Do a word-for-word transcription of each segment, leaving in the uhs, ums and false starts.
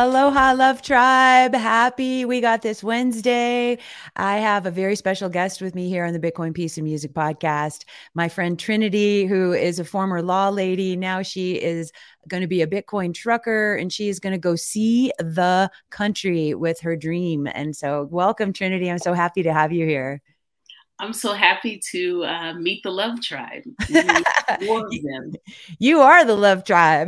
Aloha, Love Tribe. Happy we got this Wednesday. I have a very special guest with me here on the Bitcoin Peace and Music podcast. My friend Trinity, who is a former law lady. Now she is going to be a Bitcoin trucker and she is going to go see the country with her dream. And so, welcome, Trinity. I'm so happy to have you here. I'm so happy to uh, meet the Love Tribe. More of them. You are the Love Tribe.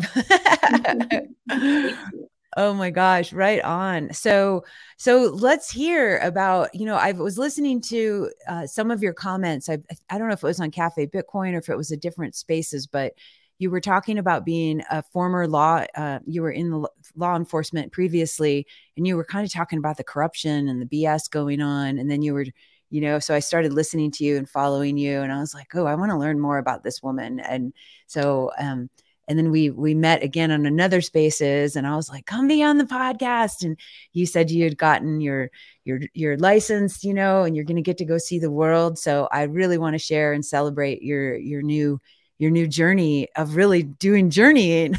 Oh my gosh, right on. So, so let's hear about, you know, I was listening to uh, some of your comments. I, I don't know if it was on Cafe Bitcoin or if it was a different spaces, but you were talking about being a former law, uh, you were in the law enforcement previously, and you were kind of talking about the corruption and the B S going on. And then you were, you know, so I started listening to you and following you, and I was like, oh, I want to learn more about this woman. And so, um, And then we we met again on another spaces, and I was like, "Come be on the podcast." And you said you had gotten your your your license, you know, and you're going to get to go see the world. So I really want to share and celebrate your your new your new journey of really doing journeying.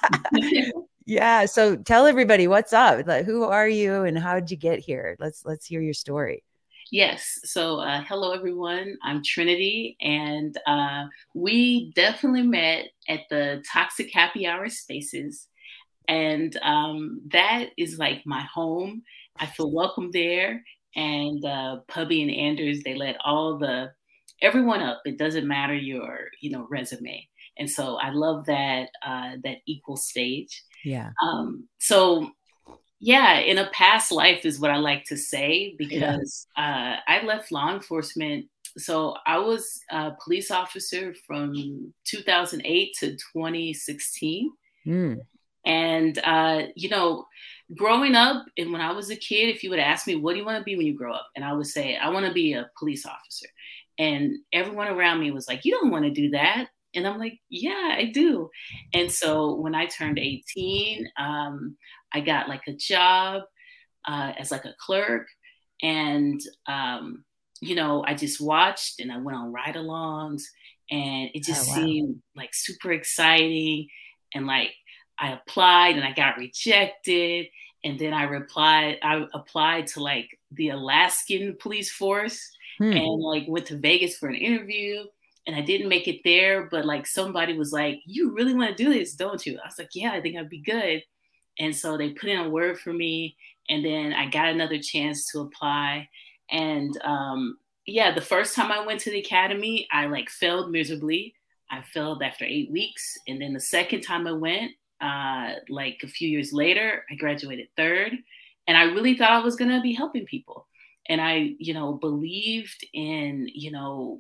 Yeah. So tell everybody what's up. Like, who are you, and how did you get here? Let's let's hear your story. Yes. So, uh, hello, everyone. I'm Trinity, and uh, we definitely met at the Toxic Happy Hour spaces. And um, that is like my home. I feel welcome there. And uh, Pubby and Anders, they let all the, everyone up. It doesn't matter your, you know, resume. And so I love that, uh, that equal stage. Yeah. Um, so Yeah, in a past life is what I like to say, because yeah. uh, I left law enforcement. So I was a police officer from two thousand eight to twenty sixteen. Mm. And, uh, you know, growing up, and when I was a kid, if you would ask me, what do you want to be when you grow up? And I would say, I want to be a police officer. And everyone around me was like, you don't want to do that. And I'm like, yeah, I do. And so when I turned eighteen, um, I got like a job uh, as like a clerk. And, um, you know, I just watched and I went on ride-alongs, and it just oh, wow. seemed like super exciting. And like I applied and I got rejected. And then I replied, I applied to like the Alaskan police force hmm. and like went to Vegas for an interview. And I didn't make it there, but like somebody was like, you really want to do this, don't you? I was like, yeah, I think I'd be good. And so they put in a word for me, and then I got another chance to apply. And um, yeah, the first time I went to the academy, I like failed miserably. I failed after eight weeks. And then the second time I went, uh, like a few years later, I graduated third. And I really thought I was going to be helping people. And I, you know, believed in, you know,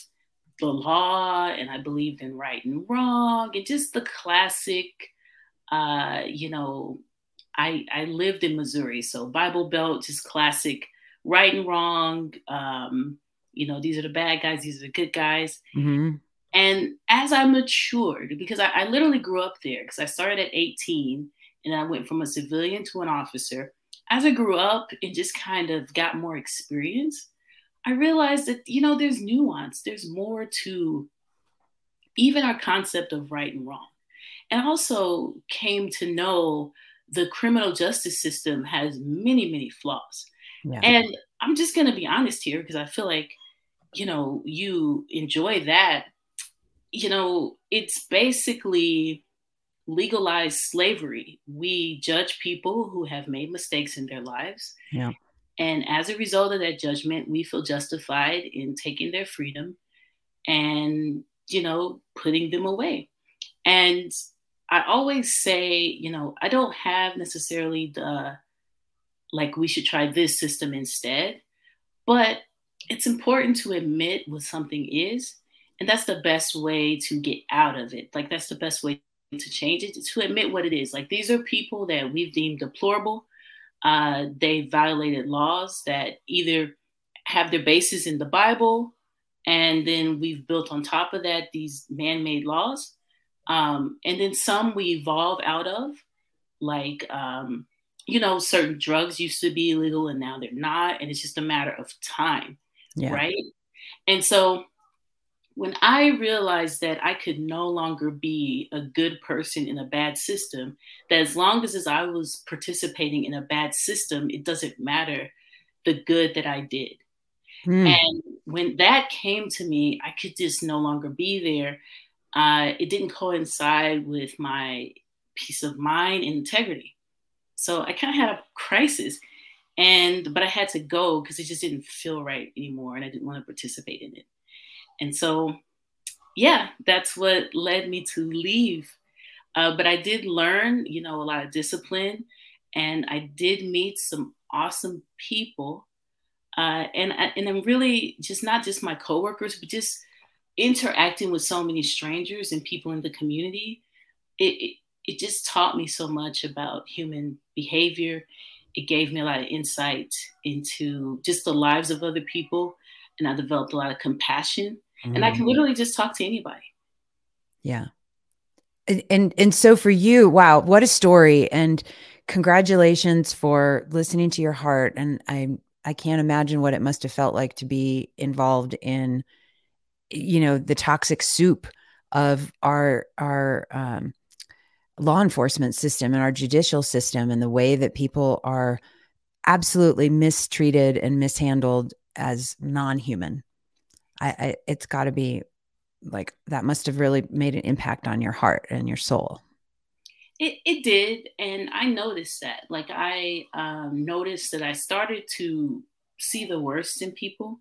the law, and I believed in right and wrong, and just the classic, uh, you know, I, I lived in Missouri, so Bible Belt, just classic right and wrong. Um, you know, these are the bad guys, these are the good guys. Mm-hmm. And as I matured, because I, I literally grew up there, because I started at eighteen and I went from a civilian to an officer. As I grew up and just kind of got more experience, I realized that, you know, there's nuance, there's more to even our concept of right and wrong. And also came to know the criminal justice system has many, many flaws. Yeah. And I'm just going to be honest here, because I feel like, you know, you enjoy that. You know, it's basically legalized slavery. We judge people who have made mistakes in their lives. Yeah. And as a result of that judgment, we feel justified in taking their freedom and, you know, putting them away. And I always say, you know, I don't have necessarily the, like, we should try this system instead, but it's important to admit what something is. And that's the best way to get out of it. Like, that's the best way to change it, to admit what it is. Like, these are people that we've deemed deplorable. Uh, they violated laws that either have their basis in the Bible, and then we've built on top of that these man-made laws. Um, and then some we evolve out of, like, um, you know, certain drugs used to be illegal and now they're not. And it's just a matter of time, yeah. Right? And so when I realized that I could no longer be a good person in a bad system, that as long as, as I was participating in a bad system, it doesn't matter the good that I did. Mm. And when that came to me, I could just no longer be there. Uh, it didn't coincide with my peace of mind and integrity. So I kind of had a crisis, and but I had to go because it just didn't feel right anymore, and I didn't want to participate in it. And so, yeah, that's what led me to leave. Uh, but I did learn, you know, a lot of discipline, and I did meet some awesome people. Uh, and and I'm really just not just my coworkers, but just interacting with so many strangers and people in the community. It, it it just taught me so much about human behavior. It gave me a lot of insight into just the lives of other people, and I developed a lot of compassion. And I Mm. can literally just talk to anybody. Yeah. And, and and so for you, wow, what a story. And congratulations for listening to your heart. And I I can't imagine what it must have felt like to be involved in, you know, the toxic soup of our our um, law enforcement system and our judicial system, and the way that people are absolutely mistreated and mishandled as non-human. I, I it's got to be like, that must have really made an impact on your heart and your soul. It, it did. And I noticed that. Like, I um, noticed that I started to see the worst in people.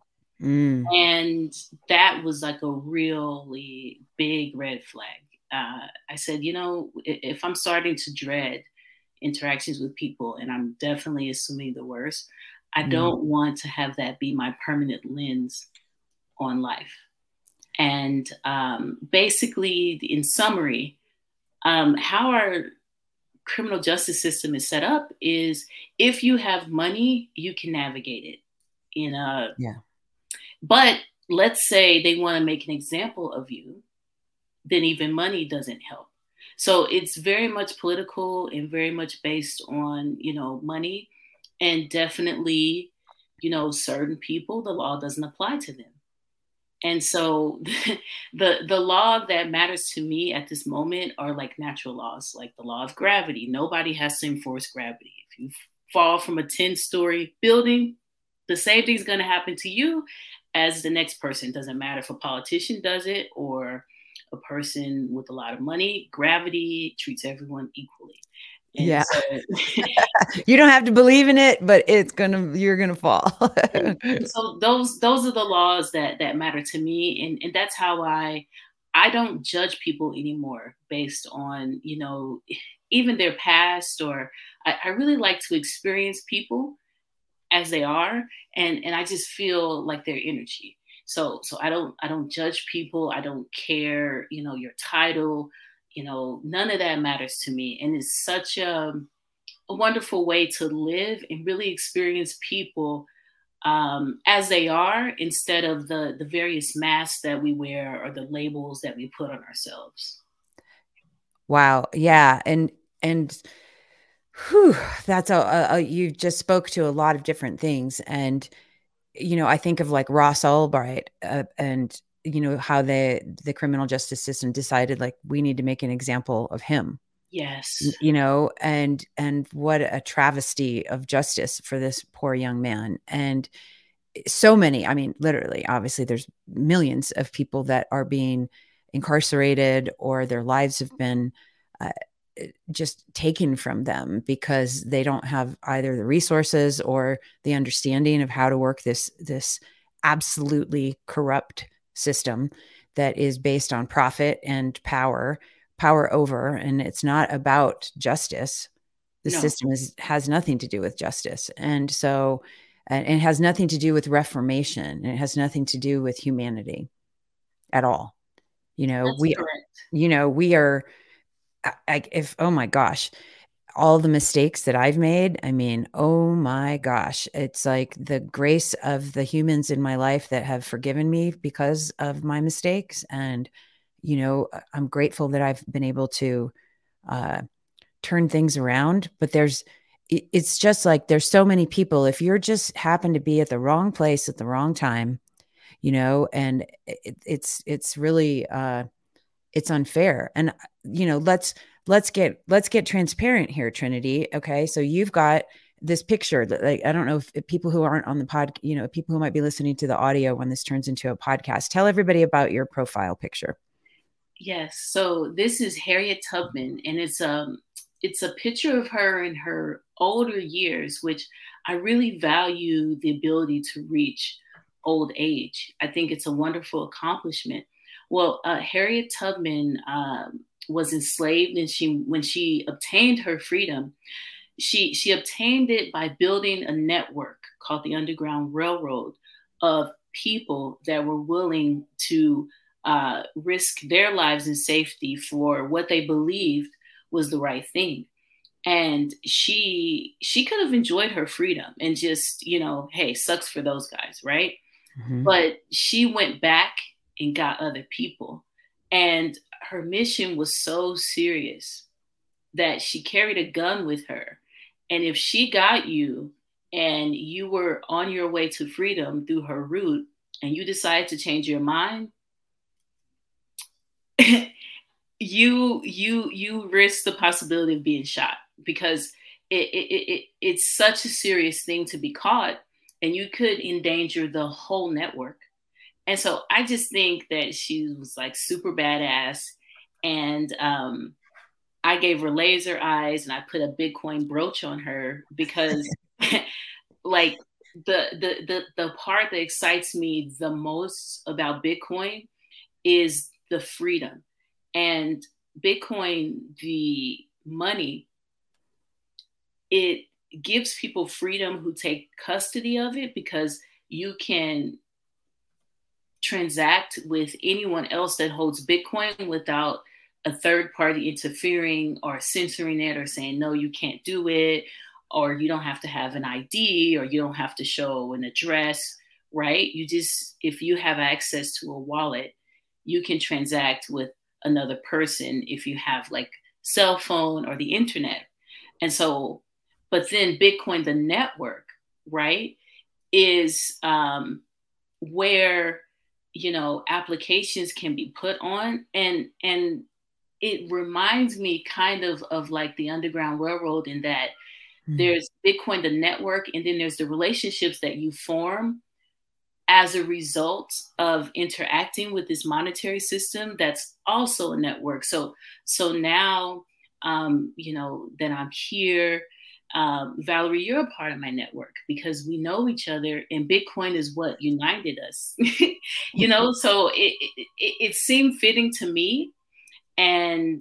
Mm. And that was like a really big red flag. Uh, I said, you know, if I'm starting to dread interactions with people, and I'm definitely assuming the worst, I Mm. don't want to have that be my permanent lens on life. And um, basically, in summary, um, how our criminal justice system is set up is, if you have money, you can navigate it. In a, Yeah. But let's say they want to make an example of you, then even money doesn't help. So it's very much political and very much based on, you know, money. And definitely, you know, certain people, the law doesn't apply to them. And so the the law that matters to me at this moment are like natural laws, like the law of gravity. Nobody has to enforce gravity. If you fall from a ten-story building, the same thing's going to happen to you as the next person. Doesn't matter if a politician does it or a person with a lot of money. Gravity treats everyone equally. And yeah. So, you don't have to believe in it, but it's gonna, you're gonna fall. so those those are the laws that that matter to me, and and that's how I I don't judge people anymore based on, you know, even their past, or I, I really like to experience people as they are, and and I just feel like their energy. So so I don't I don't judge people. I don't care, you know, your title, you know, none of that matters to me. And it's such a, a wonderful way to live and really experience people um, as they are, instead of the the various masks that we wear or the labels that we put on ourselves. Wow. Yeah. And and whew, that's a, a you just spoke to a lot of different things. And you know, I think of like Ross Ulbright, uh, and you know how the the criminal justice system decided, like, we need to make an example of him. Yes. You know, and and what a travesty of justice for this poor young man. And so many, I mean, literally, obviously, there's millions of people that are being incarcerated, or their lives have been uh, just taken from them because they don't have either the resources or the understanding of how to work this this absolutely corrupt system that is based on profit and power power over. And it's not about justice. The No. system is has nothing to do with justice. And so and it has nothing to do with reformation, and it has nothing to do with humanity at all. You know, That's we correct. you know, we are I, if, oh my gosh, all the mistakes that I've made, I mean, oh my gosh, it's like the grace of the humans in my life that have forgiven me because of my mistakes. And, you know, I'm grateful that I've been able to uh, turn things around. But there's, it's just like, there's so many people, if you're just happen to be at the wrong place at the wrong time, you know, and it, it's, it's really, uh, it's unfair. And, you know, let's, let's get, let's get transparent here, Trinity. Okay. So you've got this picture that, like, I don't know if, if people who aren't on the pod, you know, people who might be listening to the audio when this turns into a podcast, tell everybody about your profile picture. Yes. So this is Harriet Tubman, and it's um it's a picture of her in her older years, which I really value the ability to reach old age. I think it's a wonderful accomplishment. Well, uh, Harriet Tubman um, was enslaved, and she when she obtained her freedom, she she obtained it by building a network called the Underground Railroad of people that were willing to uh, risk their lives and safety for what they believed was the right thing. And she she could have enjoyed her freedom and just, you know, hey, sucks for those guys, right? Mm-hmm. But she went back and got other people. And her mission was so serious that she carried a gun with her. And if she got you and you were on your way to freedom through her route and you decided to change your mind, you you you risk the possibility of being shot, because it, it, it it's such a serious thing to be caught, and you could endanger the whole network. And so I just think that she was like super badass, and um, I gave her laser eyes and I put a Bitcoin brooch on her because like the, the the the part that excites me the most about Bitcoin is the freedom. And Bitcoin, the money, it gives people freedom who take custody of it, because you can transact with anyone else that holds Bitcoin without a third party interfering or censoring it or saying, no, you can't do it, or you don't have to have an I D, or you don't have to show an address, right? You just, if you have access to a wallet, you can transact with another person if you have like cell phone or the internet. And so, but then Bitcoin, the network, right, is um, where, you know, applications can be put on. And, and it reminds me kind of of like the Underground Railroad, in that mm-hmm. there's Bitcoin, the network, and then there's the relationships that you form as a result of interacting with this monetary system that's also a network. So, so now, um, you know, that I'm here, um, Valerie, you're a part of my network because we know each other, and Bitcoin is what united us, you know? So it, it, it seemed fitting to me. And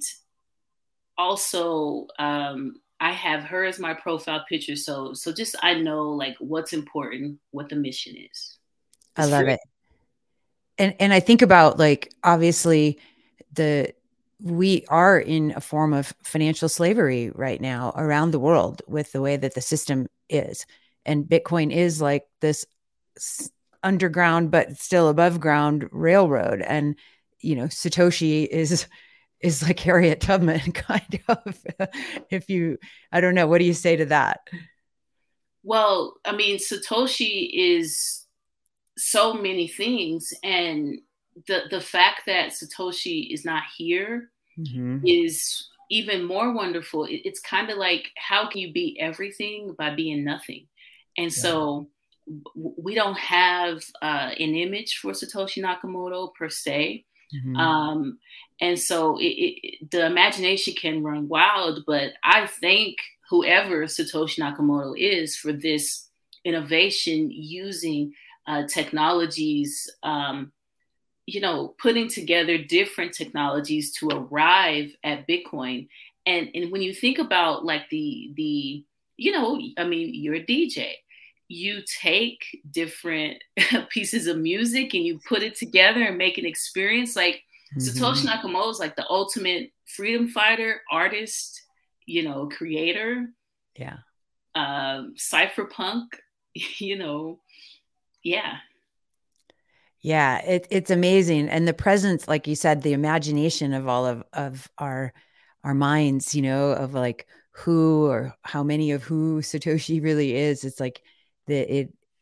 also, um, I have her as my profile picture. So, so just, I know like what's important, what the mission is. I love it. And and I think about, like, obviously the we are in a form of financial slavery right now around the world with the way that the system is. And Bitcoin is like this underground but still above ground railroad. And, you know, Satoshi is is like Harriet Tubman, kind of. If you, I don't know, what do you say to that? Well, I mean, Satoshi is so many things, and the the fact that Satoshi is not here mm-hmm. is even more wonderful. It, it's kind of like, how can you be everything by being nothing? And yeah. so w- we don't have uh, an image for Satoshi Nakamoto per se. Mm-hmm. Um, and so it, it, the imagination can run wild, but I thank whoever Satoshi Nakamoto is for this innovation using Uh, technologies, um, you know, putting together different technologies to arrive at Bitcoin. And, and when you think about like the, the, you know, I mean, you're a D J, you take different pieces of music and you put it together and make an experience. Like mm-hmm. Satoshi Nakamoto is like the ultimate freedom fighter, artist, you know, creator. Yeah. Um, cypherpunk, you know, yeah. Yeah, it, it's amazing. And the presence, like you said, the imagination of all of, of our, our minds, you know, of like who or how many of who Satoshi really is. It's like the, it,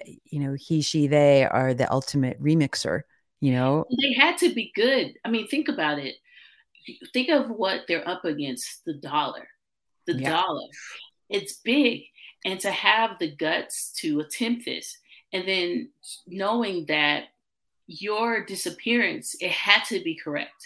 you know, he, she, they are the ultimate remixer, you know? They had to be good. I mean, think about it. Think of what they're up against, the dollar. The Yeah. dollar. It's big. And to have the guts to attempt this, and then knowing that your disappearance, it had to be correct.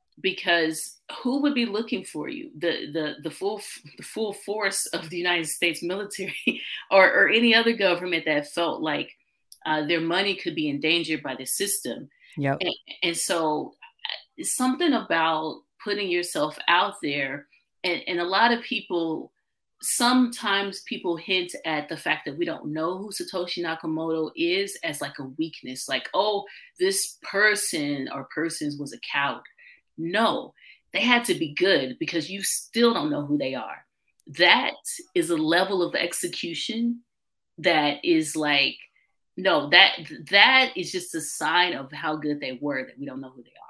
Because who would be looking for you? The the the full the full force of the United States military, or or any other government that felt like uh, their money could be endangered by the system. Yep. And, and so, something about putting yourself out there, and, and a lot of people. Sometimes people hint at the fact that we don't know who Satoshi Nakamoto is as like a weakness, like, oh, this person or persons was a coward. No, they had to be good because you still don't know who they are. That is a level of execution that is like, no, that that is just a sign of how good they were, that we don't know who they are.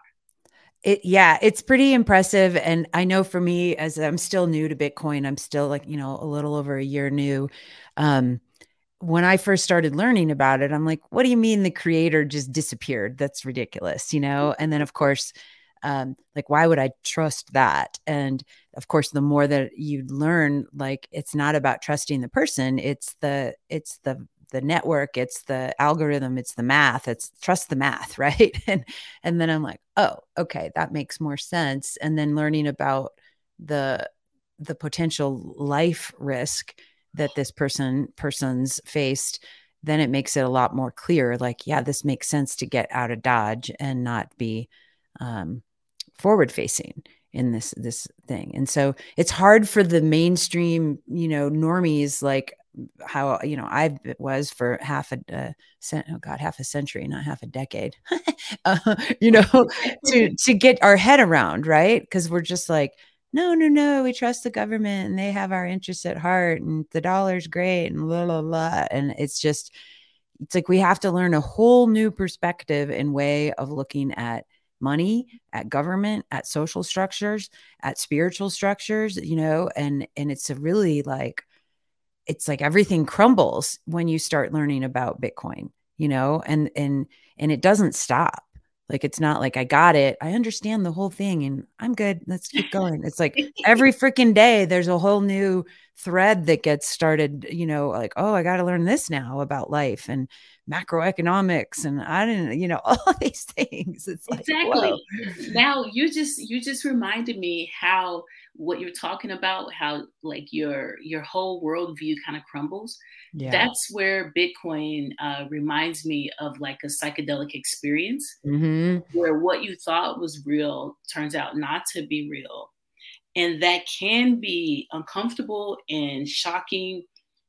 It, yeah, it's pretty impressive. And I know for me, as I'm still new to Bitcoin, I'm still like, you know, a little over a year new. Um, when I first started learning about it, I'm like, what do you mean the creator just disappeared? That's ridiculous, you know? And then of course, um, like, why would I trust that? And of course, the more that you learn, like, it's not about trusting the person. It's the, it's the, the network, it's the algorithm, it's the math, it's trust the math. Right. And, and then I'm like, oh, okay, that makes more sense. And then learning about the, the potential life risk that this person persons faced, then it makes it a lot more clear. Like, yeah, this makes sense to get out of Dodge and not be, um, forward facing in this, this thing. And so it's hard for the mainstream, you know, normies, like how, you know, I was for half a, uh, cent, oh God, half a century, not half a decade, uh, you know, to, to get our head around. Right. Cause we're just like, no, no, no, we trust the government and they have our interests at heart and the dollar's great and blah, blah, blah. And it's just, it's like, we have to learn a whole new perspective and way of looking at money, at government, at social structures, at spiritual structures, you know, and, and it's a really like, it's like everything crumbles when you start learning about Bitcoin, you know, and, and, and it doesn't stop. Like, it's not like I got it. I understand the whole thing and I'm good. Let's keep going. It's like every freaking day there's a whole new thread that gets started, you know, like, oh, I got to learn this now about life and macroeconomics. And I didn't, you know, all these things. It's like, exactly. Whoa. Now you just, you just reminded me how what you're talking about, how like your, your whole worldview kind of crumbles. Yeah. That's where Bitcoin uh, reminds me of like a psychedelic experience, mm-hmm. where what you thought was real turns out not to be real. And that can be uncomfortable and shocking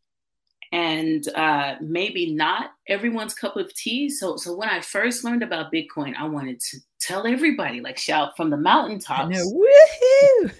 and uh, maybe not everyone's cup of tea. So, so when I first learned about Bitcoin, I wanted to tell everybody, like shout from the mountaintops. Woohoo!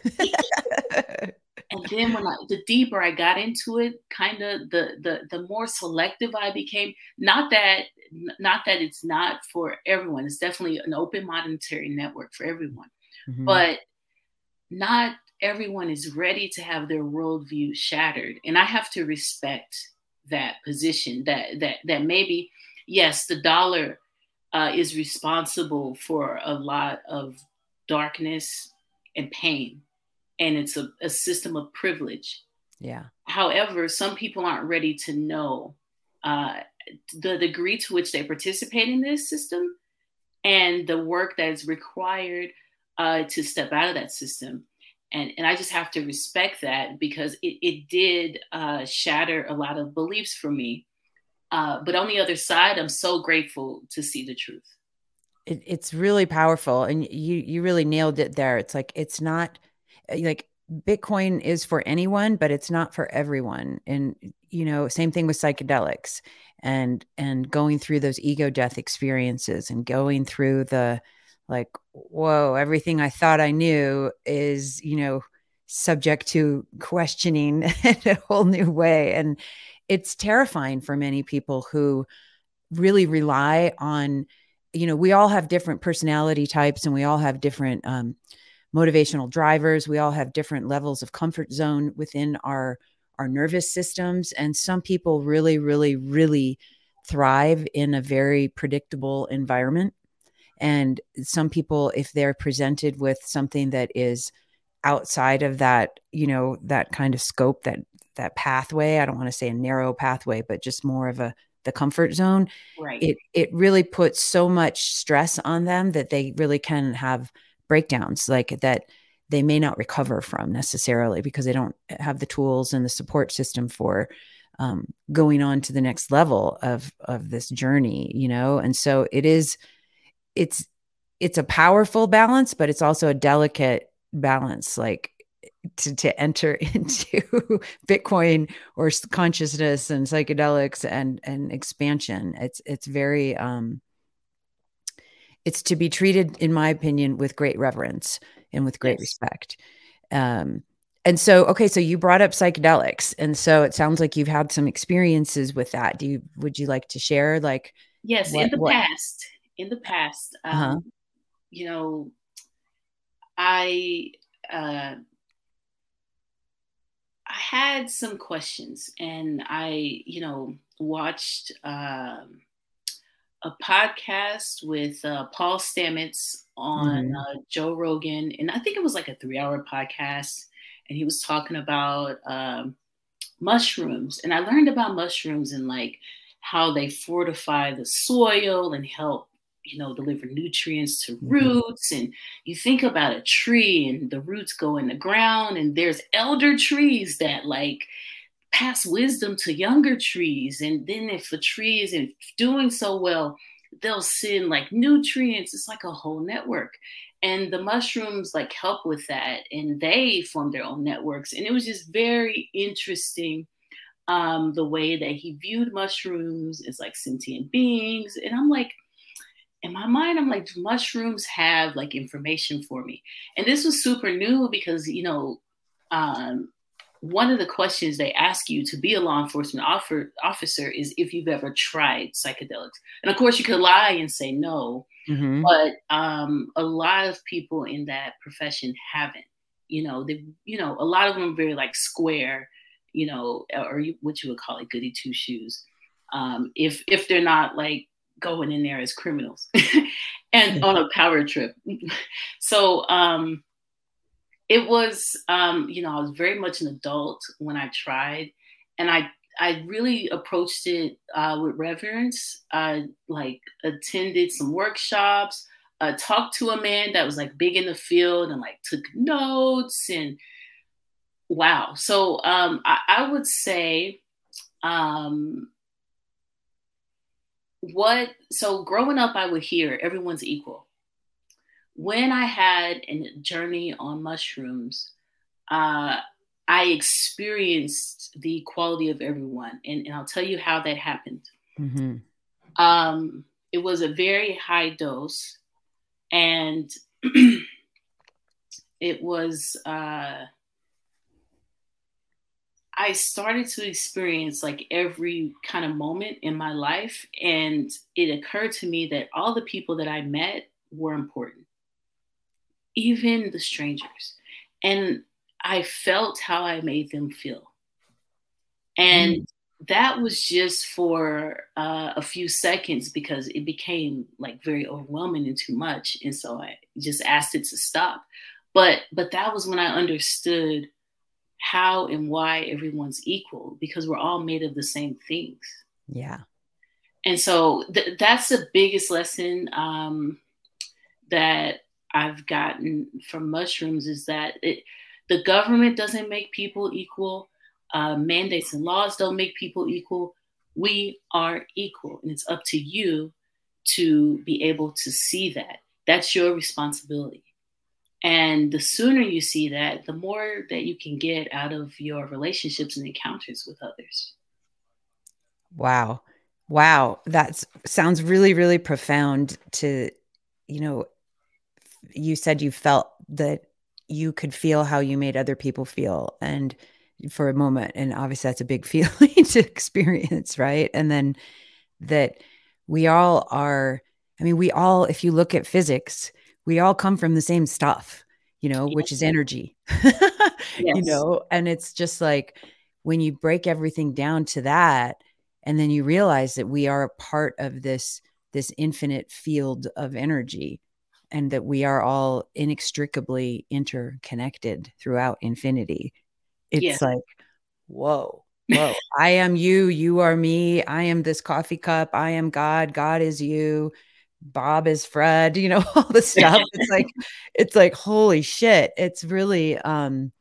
And then when I, the deeper I got into it, kind of the, the, the more selective I became. Not that, not that it's not for everyone. It's definitely an open monetary network for everyone, mm-hmm. but not everyone is ready to have their worldview shattered. And I have to respect that position, that, that, that maybe, yes, the dollar uh, is responsible for a lot of darkness and pain. And it's a, a system of privilege. Yeah. However, some people aren't ready to know uh, the degree to which they participate in this system and the work that is required uh, to step out of that system. And, and I just have to respect that because it, it did uh, shatter a lot of beliefs for me. Uh, but on the other side, I'm so grateful to see the truth. It, it's really powerful. And you, you really nailed it there. It's like, it's not like Bitcoin is for anyone, but it's not for everyone. And, you know, same thing with psychedelics and, and going through those ego death experiences and going through the, like, whoa, everything I thought I knew is, you know, subject to questioning in a whole new way. And it's terrifying for many people who really rely on, you know, we all have different personality types and we all have different um, motivational drivers. We all have different levels of comfort zone within our, our nervous systems. And some people really, really, really thrive in a very predictable environment. And some people, if they're presented with something that is outside of that, you know, that kind of scope, that that pathway, I don't want to say a narrow pathway, but just more of a the comfort zone, right. it it really puts so much stress on them that they really can have breakdowns, like that they may not recover from necessarily, because they don't have the tools and the support system for um, going on to the next level of of this journey, you know. And so it is, it's it's a powerful balance, but it's also a delicate balance, like to, to enter into Bitcoin or consciousness and psychedelics and, and expansion. It's, it's very, um, it's to be treated, in my opinion, with great reverence and with great yes. respect. Um, and so, okay, so you brought up psychedelics, and so it sounds like you've had some experiences with that. Do you, would you like to share, like, yes, what, in the what? past, in the past, um, uh-huh. you know, I, uh, I had some questions, and I, you know, watched um, a podcast with uh, Paul Stamets on mm-hmm. uh, Joe Rogan. And I think it was like a three hour podcast. And he was talking about um, mushrooms. And I learned about mushrooms and like how they fortify the soil and help, you know, deliver nutrients to roots. And you think about a tree and the roots go in the ground, and there's elder trees that like pass wisdom to younger trees. And then if a tree isn't doing so well, they'll send like nutrients. It's like a whole network. And the mushrooms like help with that. And they form their own networks. And it was just very interesting. Um, the way that he viewed mushrooms as like sentient beings. And I'm like, in my mind, I'm like, do mushrooms have like information for me? And this was super new because, you know, um, one of the questions they ask you to be a law enforcement offer, officer is if you've ever tried psychedelics. And of course you could lie and say no, mm-hmm. but um, a lot of people in that profession haven't, you know, they, you know, a lot of them are very like square, you know, or what you would call it, goody two shoes. Um, if, if they're not like going in there as criminals and on a power trip. So um, it was, um, you know, I was very much an adult when I tried, and I, I really approached it uh, with reverence. I like attended some workshops, uh, talked to a man that was like big in the field and like took notes, and wow. So um, I, I would say, um, what, so growing up, I would hear everyone's equal. When I had a journey on mushrooms, uh, I experienced the equality of everyone. And, and I'll tell you how that happened. Mm-hmm. Um, it was a very high dose, and it was, uh, I started to experience like every kind of moment in my life. And it occurred to me that all the people that I met were important, even the strangers. And I felt how I made them feel. And mm. that was just for uh, a few seconds, because it became like very overwhelming and too much. And so I just asked it to stop. But, but that was when I understood how and why everyone's equal, because we're all made of the same things. Yeah. And so th- that's the biggest lesson um, that I've gotten from mushrooms, is that it, the government doesn't make people equal. Uh, mandates and laws don't make people equal. We are equal. And it's up to you to be able to see that. That's your responsibility. And the sooner you see that, the more that you can get out of your relationships and encounters with others. Wow. Wow. That sounds really, really profound. To, you know, you said you felt that you could feel how you made other people feel, and for a moment, and obviously that's a big feeling to experience, right? And then that we all are, I mean, we all, if you look at physics, we all come from the same stuff, you know, yes. which is energy, yes. you know, and it's just like, when you break everything down to that, And then you realize that we are a part of this, this infinite field of energy, and that we are all inextricably interconnected throughout infinity. It's Yeah. like, whoa, whoa, I am you, you are me, I am this coffee cup, I am God, God is you, Bob is Fred, you know, all the stuff. It's like, it's like, holy shit. It's really, um,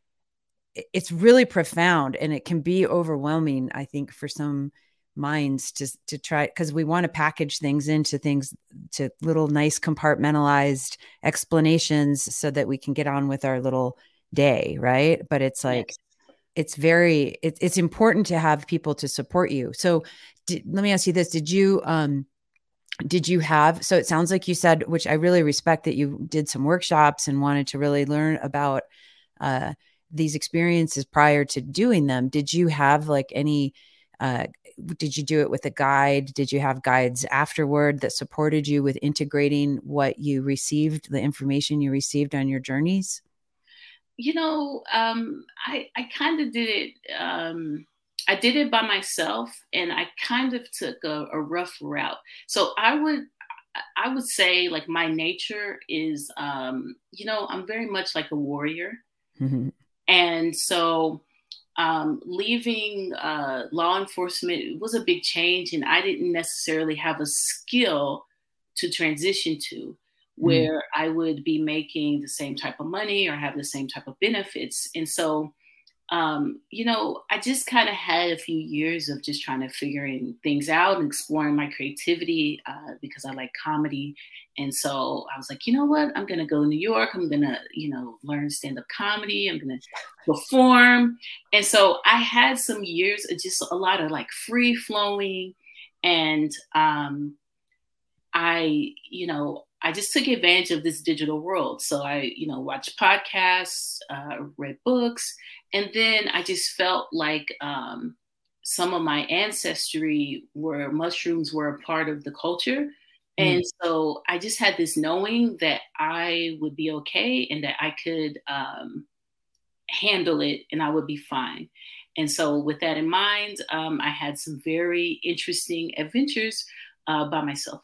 it's really profound, and it can be overwhelming, I think, for some minds to, to try, because we want to package things into things, to little nice compartmentalized explanations so that we can get on with our little day. Right. But it's like, yes. it's very, it, it's important to have people to support you. So did, let me ask you this. Did you, um, did you have, so it sounds like you said, which I really respect, that you did some workshops and wanted to really learn about, uh, these experiences prior to doing them. Did you have like any, uh, did you do it with a guide? Did you have guides afterward that supported you with integrating what you received, the information you received on your journeys? You know, um, I, I kind of did it. Um, I did it by myself, and I kind of took a, a rough route. So I would, I would say like my nature is, um, you know, I'm very much like a warrior. Mm-hmm. And so um, leaving uh, law enforcement was a big change, and I didn't necessarily have a skill to transition to where mm. I would be making the same type of money or have the same type of benefits. And so, um, you know, I just kind of had a few years of just trying to figuring things out and exploring my creativity uh, because I like comedy. And so I was like, you know what, I'm going to go to New York. I'm going to, you know, learn stand-up comedy. I'm going to perform. And so I had some years of just a lot of like free flowing. And um, I, you know, I just took advantage of this digital world. So I, you know, watched podcasts, uh, read books, and then I just felt like um, some of my ancestry were mushrooms were a part of the culture. And mm. so I just had this knowing that I would be okay and that I could um, handle it and I would be fine. And so with that in mind, um, I had some very interesting adventures uh, by myself.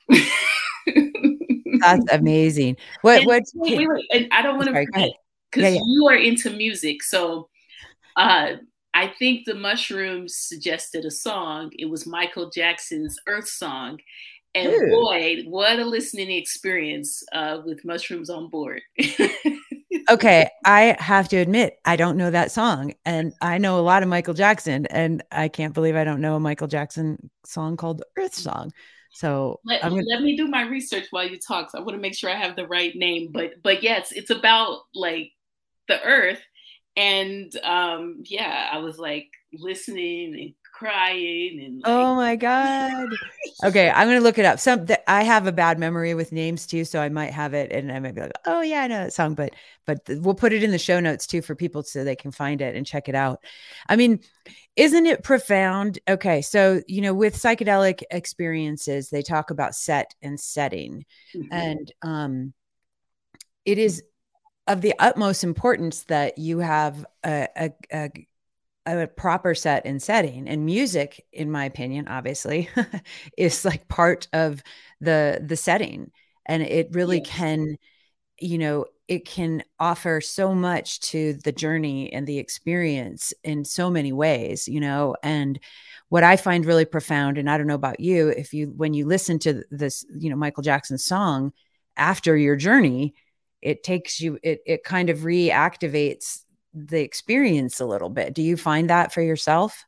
That's amazing. What, and, what, wait, wait, wait. And I don't want to forget, because yeah, yeah. you are into music. So uh, I think the mushrooms suggested a song. It was Michael Jackson's Earth Song. And Dude. boy, what a listening experience uh, with mushrooms on board. Okay, I have to admit, I don't know that song. And I know a lot of Michael Jackson. And I can't believe I don't know a Michael Jackson song called Earth Song. So let, gonna... let me do my research while you talk. So I want to make sure I have the right name. But but yes, it's about like the earth. And um, yeah, I was like listening and crying and like... oh my God. Okay, I'm gonna look it up. Some th- I have a bad memory with names too, so I might have it and I might be like, oh yeah, I know that song, but but th- we'll put it in the show notes too for people so they can find it and check it out. I mean, isn't it profound? Okay, so you know, with psychedelic experiences, they talk about set and setting, mm-hmm. and um, it is of the utmost importance that you have a, a, a a proper set and setting. And music, in my opinion, obviously is like part of the, the setting. And it really yes. can, you know, it can offer so much to the journey and the experience in so many ways, you know. And what I find really profound, and I don't know about you, if you, when you listen to this, you know, Michael Jackson song after your journey, it takes you, it, it kind of reactivates the experience a little bit. Do you find that for yourself?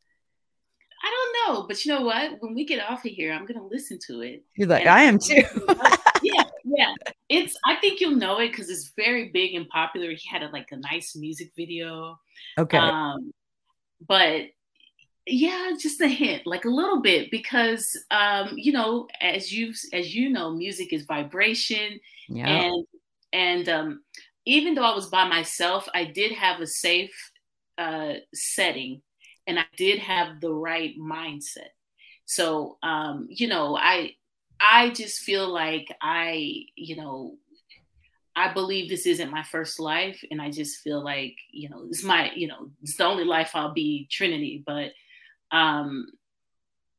I don't know, but you know what? When we get off of here, I'm going to listen to it. You're like, I am too. yeah, yeah. It's. I think you'll know it because it's very big and popular. He had a, like a nice music video. Okay. Um, but yeah, just a hint, like a little bit, because um, you know, as you as you know, music is vibration, yeah. and and um, even though I was by myself, I did have a safe uh, setting. And I did have the right mindset. So, um, you know, I, I just feel like I, you know, I believe this isn't my first life. And I just feel like, you know, it's my, you know, it's the only life I'll be Trinity. But, um,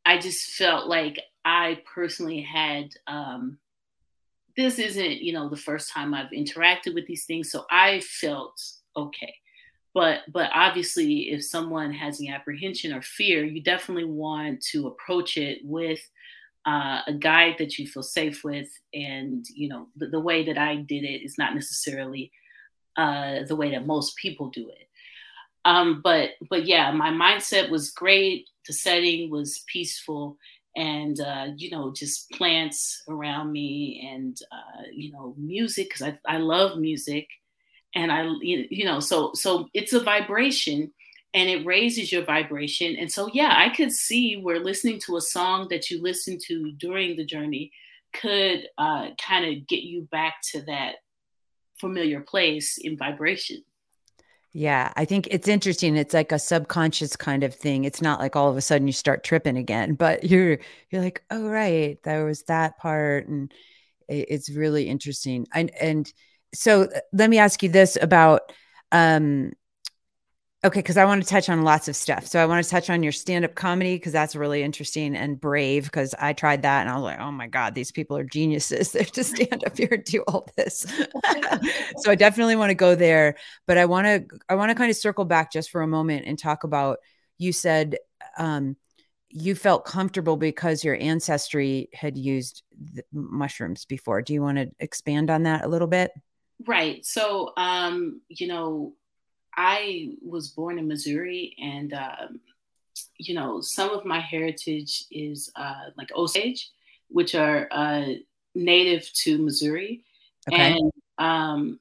I just felt like I personally had, um, this isn't, you know, the first time I've interacted with these things. So I felt okay. But, but obviously if someone has any apprehension or fear, you definitely want to approach it with uh, a guide that you feel safe with. And, you know, the, the way that I did it is not necessarily uh, the way that most people do it. Um, but, but yeah, my mindset was great. The setting was peaceful, and, uh, you know, just plants around me, and, uh, you know, music, cause I, I love music, and I, you know, so, so it's a vibration, and it raises your vibration. And so, yeah, I could see where listening to a song that you listen to during the journey could uh, kind of get you back to that familiar place in vibration. Yeah, I think it's interesting. It's like a subconscious kind of thing. It's not like all of a sudden you start tripping again, but you're you're like, oh right, there was that part, and it, it's really interesting. And and so uh, let me ask you this about um okay, because I want to touch on lots of stuff. So I want to touch on your stand-up comedy because that's really interesting, and brave because I tried that and I was like, oh my God, these people are geniuses. They're to stand up here and do all this. So I definitely want to go there. But I want to I want to kind of circle back just for a moment and talk about, you said um, you felt comfortable because your ancestry had used mushrooms before. Do you want to expand on that a little bit? Right. So, um, you know, I was born in Missouri, and um, you know, some of my heritage is uh, like Osage, which are uh, native to Missouri, Okay. and um,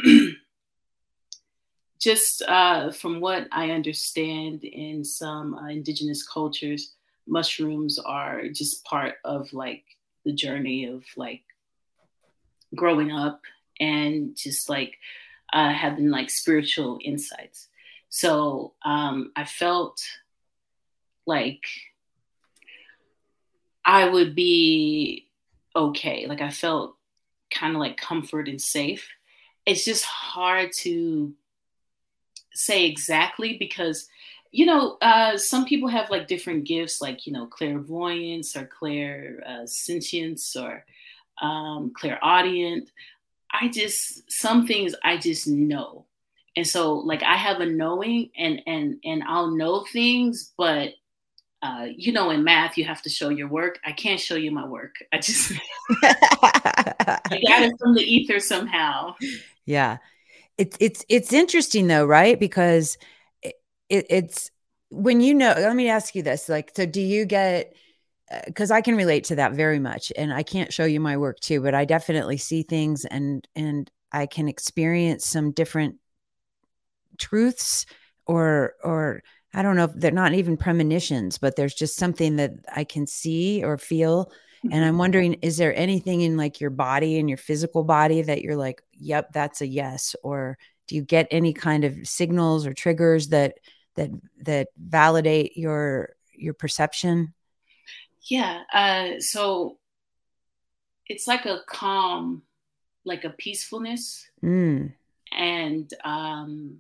just uh, from what I understand in some uh, indigenous cultures, mushrooms are just part of like the journey of like growing up, and just like uh, having like spiritual insights. So um, I felt like I would be okay. Like I felt kind of like comfort and safe. It's just hard to say exactly because, you know, uh, some people have like different gifts, like, you know, clairvoyance or clair uh, sentience or um, clairaudient. I just, some things I just know. And so like I have a knowing, and and and I'll know things, but uh, you know, in math you have to show your work. I can't show you my work. I just I got it from the ether somehow. Yeah. It's it's it's interesting though, right? Because it, it, it's when you know, let me ask you this, like, so do you get, because I can relate to that very much, and I can't show you my work too, but I definitely see things, and and I can experience some different truths, or or I don't know if they're not even premonitions, but there's just something that I can see or feel. And I'm wondering, is there anything in like your body and your physical body that you're like, yep, that's a yes? Or do you get any kind of signals or triggers that that that validate your your perception? Yeah. Uh, so it's like a calm, like a peacefulness. Mm. And um,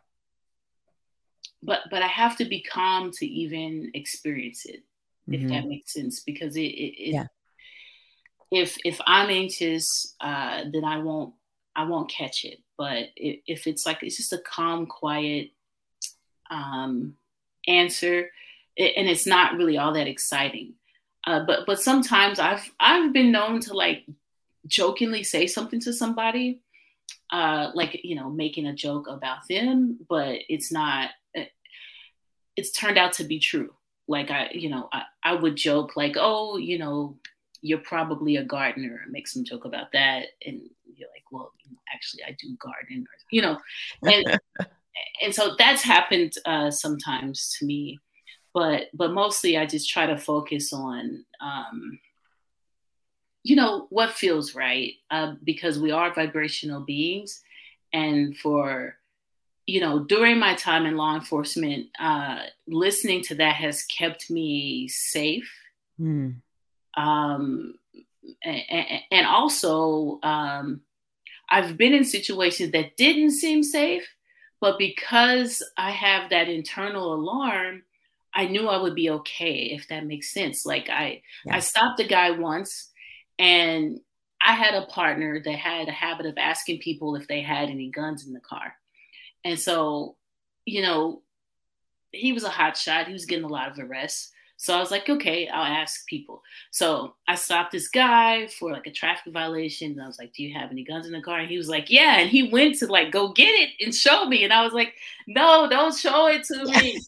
but but I have to be calm to even experience it, if Mm-hmm. that makes sense. Because it, it, it Yeah. if if I'm anxious, uh, then I won't I won't catch it. But if, if it's like it's just a calm, quiet um, answer, it, and it's not really all that exciting. Uh, but but sometimes I've I've been known to like jokingly say something to somebody, uh, like you know, making a joke about them, but it's not. It's turned out to be true. Like I, you know, I, I would joke like, oh, you know, you're probably a gardener, make some joke about that. And you're like, well, actually I do garden, or, you know, and, and so that's happened uh, sometimes to me, but, but mostly I just try to focus on, um, you know, what feels right, uh, because we are vibrational beings. And for, you know, during my time in law enforcement, uh, listening to that has kept me safe. Mm. Um, and, and also, um, I've been in situations that didn't seem safe, but because I have that internal alarm, I knew I would be okay, if that makes sense. Like I, Yeah. I stopped a guy once, and I had a partner that had a habit of asking people if they had any guns in the car. And so, you know, he was a hot shot. He was getting a lot of arrests. So I was like, okay, I'll ask people. So I stopped this guy for like a traffic violation. And I was like, do you have any guns in the car? And he was like, yeah. And he went to like, go get it and show me. And I was like, no, don't show it to me.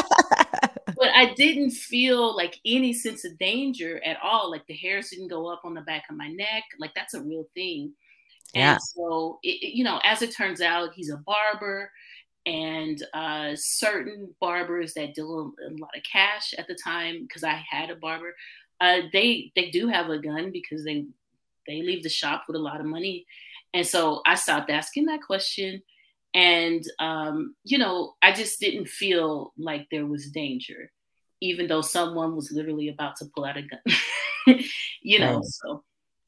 But I didn't feel like any sense of danger at all. Like the hairs didn't go up on the back of my neck. Like that's a real thing. Yeah. And so, it, it, you know, as it turns out, he's a barber. And uh, certain barbers that deal in a lot of cash at the time, because I had a barber, uh, they they do have a gun because they they leave the shop with a lot of money. And so I stopped asking that question. And, um, you know, I just didn't feel like there was danger, even though someone was literally about to pull out a gun, you know, Right. so.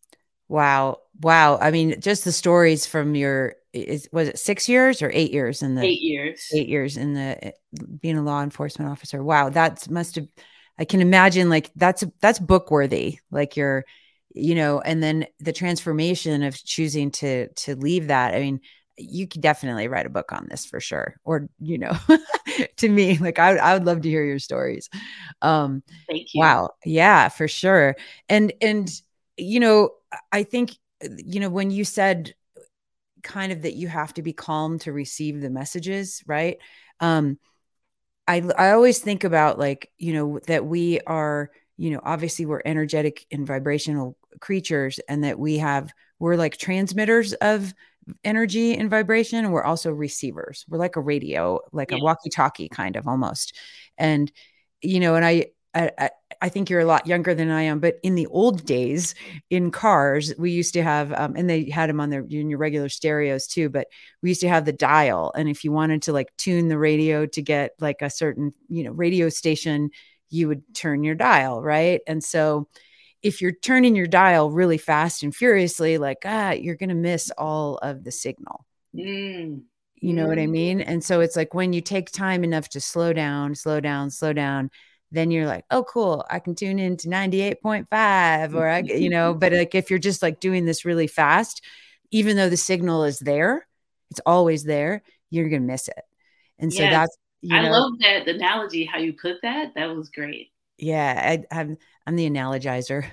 Wow. Wow. I mean, just the stories from your, is, was it six years or eight years in the Eight years. eight years in the being a law enforcement officer? Wow. That must have, I can imagine like that's, that's book worthy. Like you're, you know, and then the transformation of choosing to, to leave that. I mean, you could definitely write a book on this for sure. Or, you know, to me, like I, I would love to hear your stories. Um, Thank you. Wow. Yeah, for sure. And, and, you know, I think, you know, when you said kind of that you have to be calm to receive the messages, right? Um, I, I always think about like, you know, that we are, you know, obviously we're energetic and vibrational creatures, and that we have, we're like transmitters of energy and vibration. And we're also receivers. We're like a radio, like Yeah. a walkie-talkie kind of almost. And, you know, and I, I, I think you're a lot younger than I am, but in the old days in cars, we used to have, um, and they had them on their, in your regular stereos too, but we used to have the dial. And if you wanted to like tune the radio to get like a certain, you know, radio station, you would turn your dial. Right. And so if you're turning your dial really fast and furiously, like, ah, you're going to miss all of the signal. Mm. You know mm. what I mean? And so it's like when you take time enough to slow down, slow down, slow down, then you're like, oh, cool, I can tune into ninety-eight point five, or I, you know, but like, if you're just like doing this really fast, even though the signal is there, it's always there, you're going to miss it. And so Yes. that's, you I know, love that analogy, how you put that. That was great. Yeah. I, I'm, I'm the analogizer.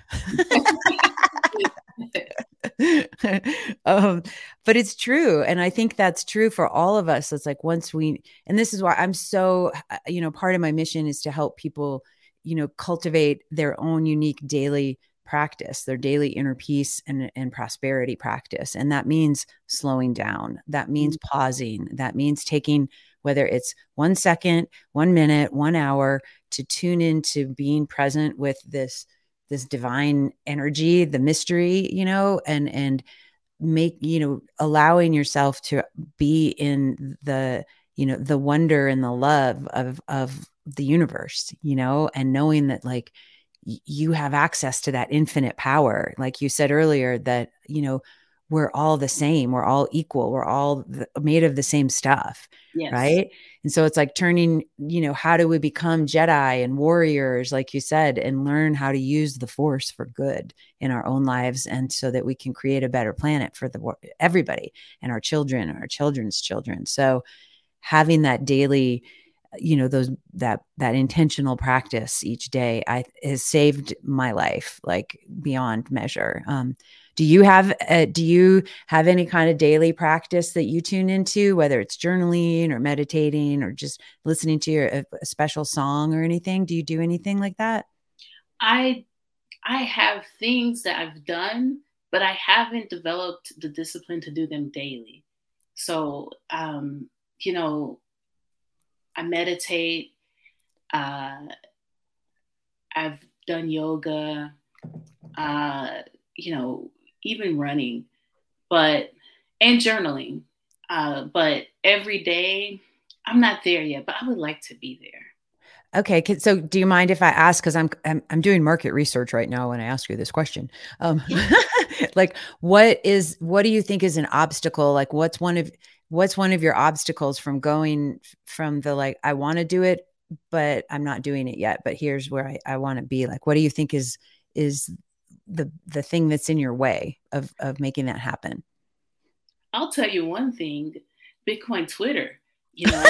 um, but it's true. And I think that's true for all of us. It's like once we, and this is why I'm so, you know, part of my mission is to help people, you know, cultivate their own unique daily practice, their daily inner peace and, and prosperity practice. And that means slowing down. That means mm-hmm. pausing. That means taking, whether it's one second, one minute, one hour, to tune into being present with this this divine energy, the mystery, you know, and, and make, you know, allowing yourself to be in the, you know, the wonder and the love of, of the universe, you know, and knowing that like you have access to that infinite power. Like you said earlier that, you know, we're all the same. We're all equal. We're all the, made of the same stuff. Yes. Right. And so it's like turning, you know, how do we become Jedi and warriors, like you said, and learn how to use the force for good in our own lives. And so that we can create a better planet for the everybody and our children and our children's children. So having that daily, you know, those, that, that intentional practice each day, I has saved my life, like beyond measure. Um, Do you have, uh, do you have any kind of daily practice that you tune into, whether it's journaling or meditating or just listening to your, a, a special song or anything? Do you do anything like that? I, I have things that I've done, but I haven't developed the discipline to do them daily. So, um, you know, I meditate, uh, I've done yoga, uh, you know, even running, but, and journaling. Uh, but every day I'm not there yet, but I would like to be there. Okay. So do you mind if I ask, cause I'm, I'm, I'm doing market research right now when I ask you this question. Um, like what is, what do you think is an obstacle? Like what's one of, what's one of your obstacles from going from the, like, I want to do it but I'm not doing it yet. But here's where I, I want to be. Like, what do you think is is the the thing that's in your way of of making that happen? I'll tell you one thing, Bitcoin Twitter, you know,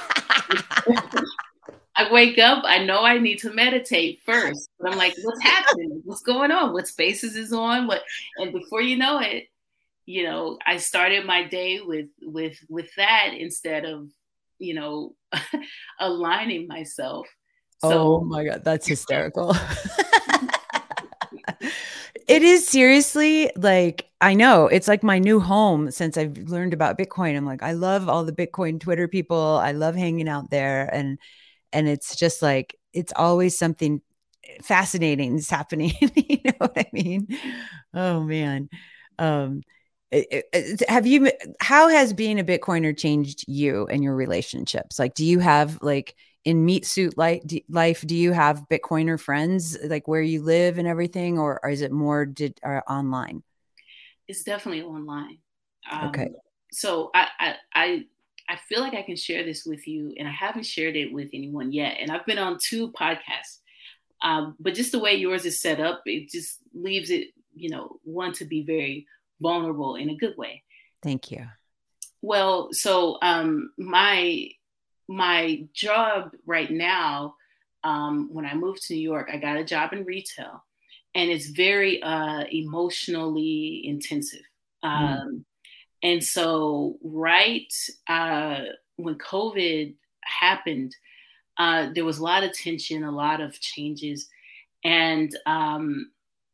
I wake up, I know I need to meditate first, but I'm like, what's happening? What's going on? What spaces is on? What, and before you know it, you know, I started my day with, with, with that instead of, you know, aligning myself. So, oh my God, that's hysterical. It is seriously like, I know it's like my new home since I've learned about Bitcoin. I'm like, I love all the Bitcoin Twitter people. I love hanging out there. And, and it's just like, it's always something fascinating is happening. You know what I mean? Oh man. Um, it, it, have you, how has being a Bitcoiner changed you and your relationships? Like, do you have like, in meat suit life, life, do you have Bitcoiner friends like where you live and everything, or, or is it more did, or online? It's definitely online. Um, okay. So I, I, I, I feel like I can share this with you, and I haven't shared it with anyone yet. And I've been on two podcasts, um, but just the way yours is set up, it just leaves it, you know, one to be very vulnerable in a good way. Thank you. Well, so um, my my job right now, um, when I moved to New York, I got a job in retail, and it's very uh, emotionally intensive. Um, mm. And so, right uh, when COVID happened, uh, there was a lot of tension, a lot of changes, and um,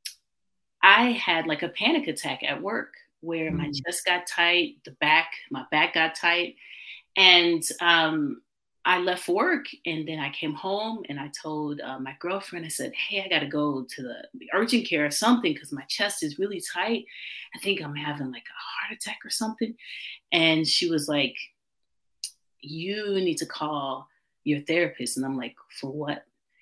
I had like a panic attack at work where mm. my chest got tight, the back, my back got tight, and um, I left work, and then I came home and I told uh, my girlfriend, I said, hey, I got to go to the, the urgent care or something because my chest is really tight. I think I'm having like a heart attack or something. And she was like, you need to call your therapist. And I'm like, for what?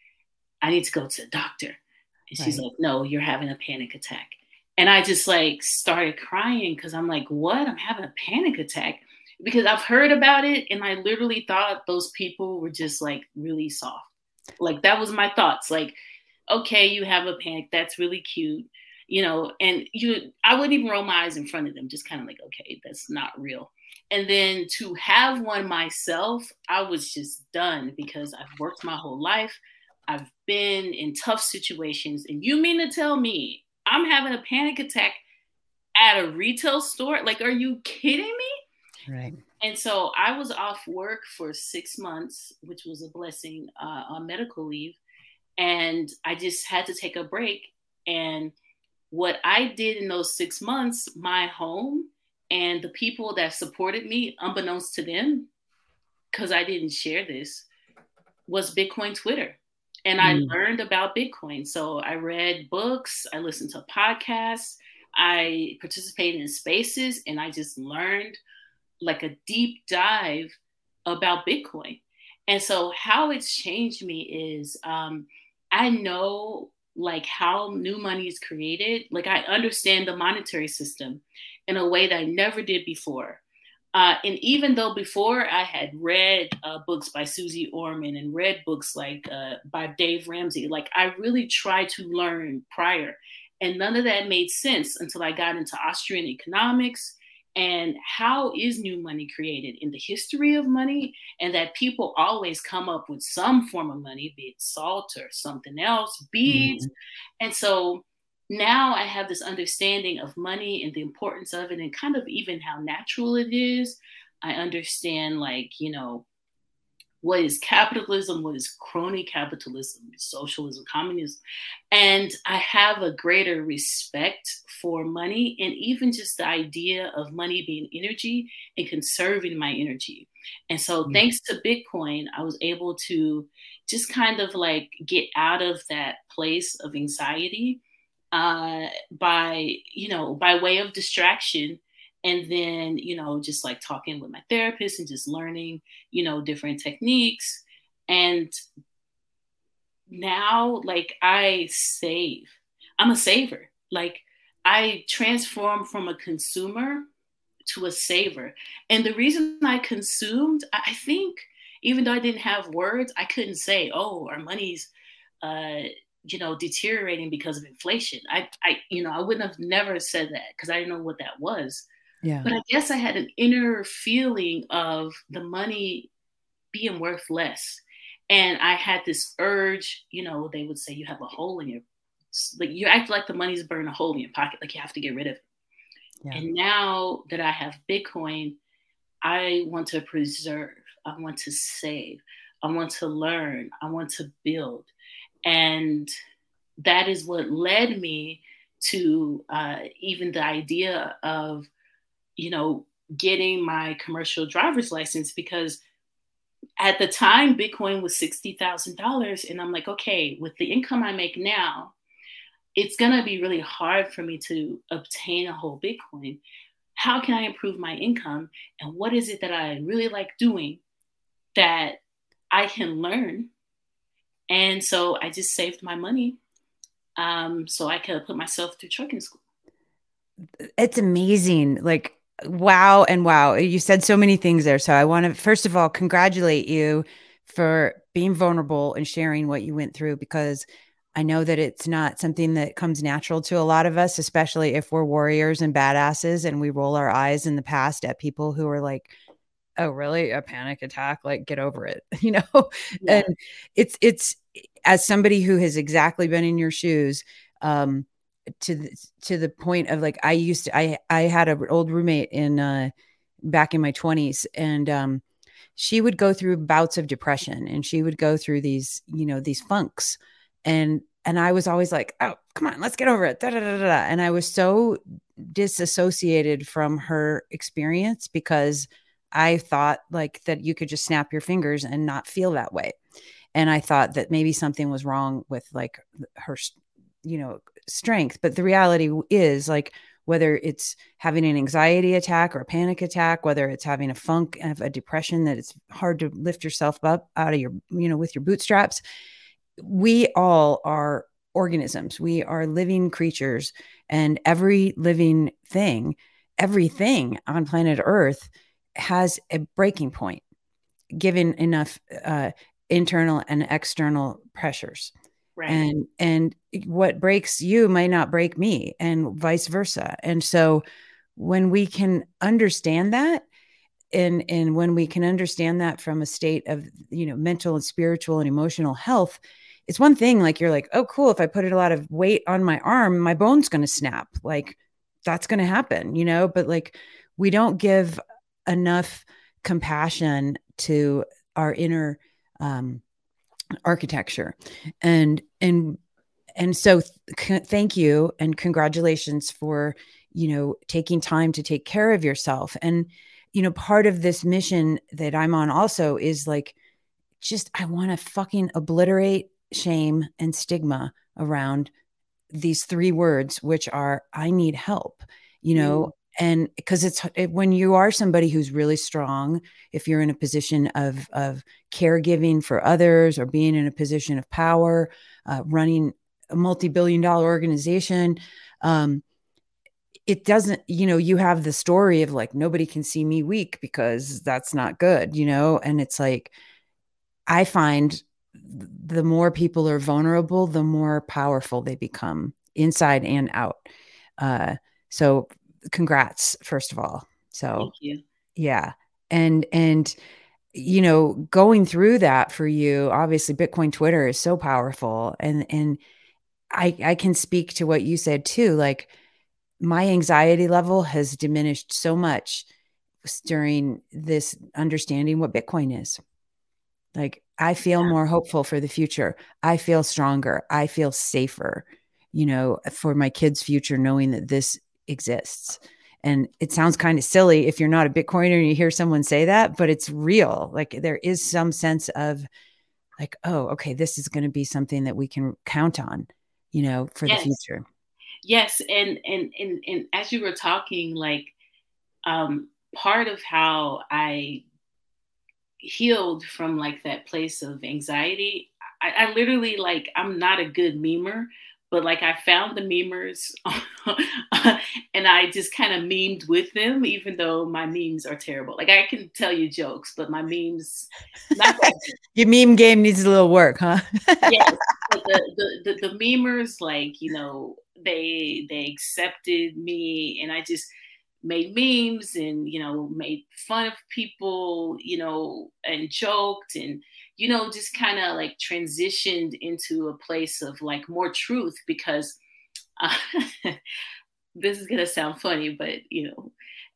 I need to go to the doctor. And she's right. like, no, you're having a panic attack. And I just like started crying because I'm like, what? I'm having a panic attack. Because I've heard about it, and I literally thought those people were just like really soft. Like that was my thoughts. Like, okay, you have a panic. That's really cute, you know. And you, I wouldn't even roll my eyes in front of them. Just kind of like, okay, that's not real. And then to have one myself, I was just done because I've worked my whole life. I've been in tough situations, and you mean to tell me I'm having a panic attack at a retail store? Like, are you kidding me? Right. And so I was off work for six months, which was a blessing, uh, on medical leave. And I just had to take a break. And what I did in those six months, my home and the people that supported me, unbeknownst to them, because I didn't share this, was Bitcoin Twitter. And mm. I learned about Bitcoin. So I read books, I listened to podcasts, I participated in spaces, and I just learned like a deep dive about Bitcoin. And so how it's changed me is um, I know like how new money is created. Like I understand the monetary system in a way that I never did before. Uh, and even though before I had read uh, books by Susie Orman and read books like uh, by Dave Ramsey, like I really tried to learn prior. And none of that made sense until I got into Austrian economics. And how is new money created in the history of money, and that people always come up with some form of money, be it salt or something else, beads. Mm-hmm. And so now I have this understanding of money and the importance of it, and kind of even how natural it is. I understand, like, you know, what is capitalism, what is crony capitalism, socialism, communism. And I have a greater respect for money, and even just the idea of money being energy and conserving my energy. And so mm-hmm. thanks to Bitcoin, I was able to just kind of like get out of that place of anxiety uh, by, you know, by way of distraction. And then, you know, just like talking with my therapist and just learning, you know, different techniques. And now, like, I save. I'm a saver. Like, I transformed from a consumer to a saver. And the reason I consumed, I think even though I didn't have words, I couldn't say, oh, our money's, uh, you know, deteriorating because of inflation. I, I, you know, I wouldn't have never said that because I didn't know what that was. Yeah. But I guess I had an inner feeling of the money being worth less. And I had this urge, you know, they would say you have a hole in your, like you act like the money's burning a hole in your pocket, like you have to get rid of it. Yeah. And now that I have Bitcoin, I want to preserve, I want to save, I want to learn, I want to build. And that is what led me to uh, even the idea of, you know, getting my commercial driver's license, because at the time, Bitcoin was sixty thousand dollars. And I'm like, okay, with the income I make now, it's going to be really hard for me to obtain a whole Bitcoin. How can I improve my income? And what is it that I really like doing that I can learn? And so I just saved my money um, so I could put myself through trucking school. It's amazing. Like, wow. And wow. You said so many things there. So I want to, first of all, congratulate you for being vulnerable and sharing what you went through, because I know that it's not something that comes natural to a lot of us, especially if we're warriors and badasses and we roll our eyes in the past at people who are like, oh, really? A panic attack? Like, get over it, you know? Yeah. And it's, it's, as somebody who has exactly been in your shoes, um, to the, to the point of like, I used to, I, I had an old roommate in, uh, back in my twenties, and, um, she would go through bouts of depression, and she would go through these, you know, these funks. And, and I was always like, oh, come on, let's get over it. Da, da, da, da. And I was so disassociated from her experience because I thought like that you could just snap your fingers and not feel that way. And I thought that maybe something was wrong with like her, you know, strength. But the reality is, like, whether it's having an anxiety attack or a panic attack, whether it's having a funk, a depression that it's hard to lift yourself up out of your, you know, with your bootstraps, we all are organisms. We are living creatures, and every living thing, everything on planet Earth has a breaking point, given enough uh, internal and external pressures. Right. And, and what breaks you might not break me, and vice versa. And so when we can understand that, and, and when we can understand that from a state of, you know, mental and spiritual and emotional health, it's one thing, like, you're like, oh, cool. If I put a lot of weight on my arm, my bone's going to snap. Like, that's going to happen, you know, but like, we don't give enough compassion to our inner, um, architecture. And, and, and so th- thank you. And congratulations for, you know, taking time to take care of yourself. And, you know, part of this mission that I'm on also is like, just, I want to fucking obliterate shame and stigma around these three words, which are, I need help, you know, mm. And because it's it, when you are somebody who's really strong, if you're in a position of, of caregiving for others, or being in a position of power, uh, running a multi-billion dollar organization, um, it doesn't, you know, you have the story of like, nobody can see me weak, because that's not good, you know? And it's like, I find the more people are vulnerable, the more powerful they become inside and out. Uh, so congrats, first of all. So thank you. Yeah. And, and, you know, going through that for you, obviously Bitcoin Twitter is so powerful. And, and I, I can speak to what you said too. Like, my anxiety level has diminished so much during this understanding what Bitcoin is. Like, I feel yeah. more hopeful for the future. I feel stronger. I feel safer, you know, for my kids' future, knowing that this exists. And it sounds kind of silly if you're not a Bitcoiner and you hear someone say that, but it's real. Like, there is some sense of like, oh, okay, this is going to be something that we can count on, you know, for yes. the future. Yes. And, and, and, and as you were talking, like, um, part of how I healed from like that place of anxiety, I, I literally, like, I'm not a good memer, but like I found the memers and I just kind of memed with them, even though my memes are terrible. Like I can tell you jokes, but my memes, not that good. Your meme game needs a little work, huh? Yes, but the, the, the, the memers, like, you know, they, they accepted me, and I just made memes and, you know, made fun of people, you know, and joked and, you know, just kind of like transitioned into a place of like more truth, because uh, this is going to sound funny, but, you know,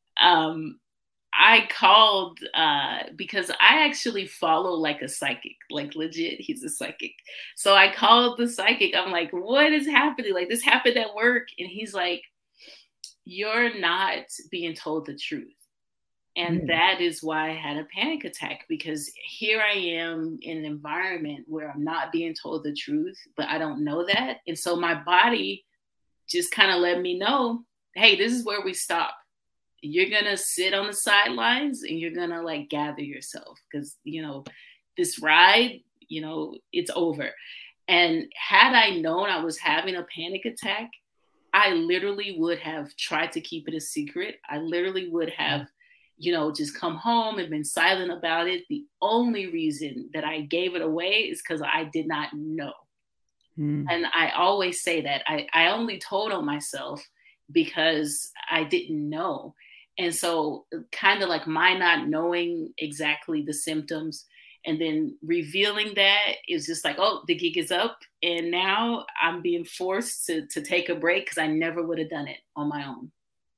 um, I called uh, because I actually follow like a psychic, like legit, he's a psychic. So I called the psychic. I'm like, what is happening? Like, this happened at work. And he's like, you're not being told the truth. And mm. that is why I had a panic attack, because here I am in an environment where I'm not being told the truth, but I don't know that. And so my body just kind of let me know, hey, this is where we stop. You're going to sit on the sidelines and you're going to like gather yourself, because, you know, this ride, you know, it's over. And had I known I was having a panic attack, I literally would have tried to keep it a secret. I literally would have, you know, just come home and been silent about it. The only reason that I gave it away is because I did not know. Mm. And I always say that I, I only told on myself because I didn't know. And so kind of like my not knowing exactly the symptoms and then revealing that is just like, oh, the gig is up. And now I'm being forced to, to take a break because I never would have done it on my own.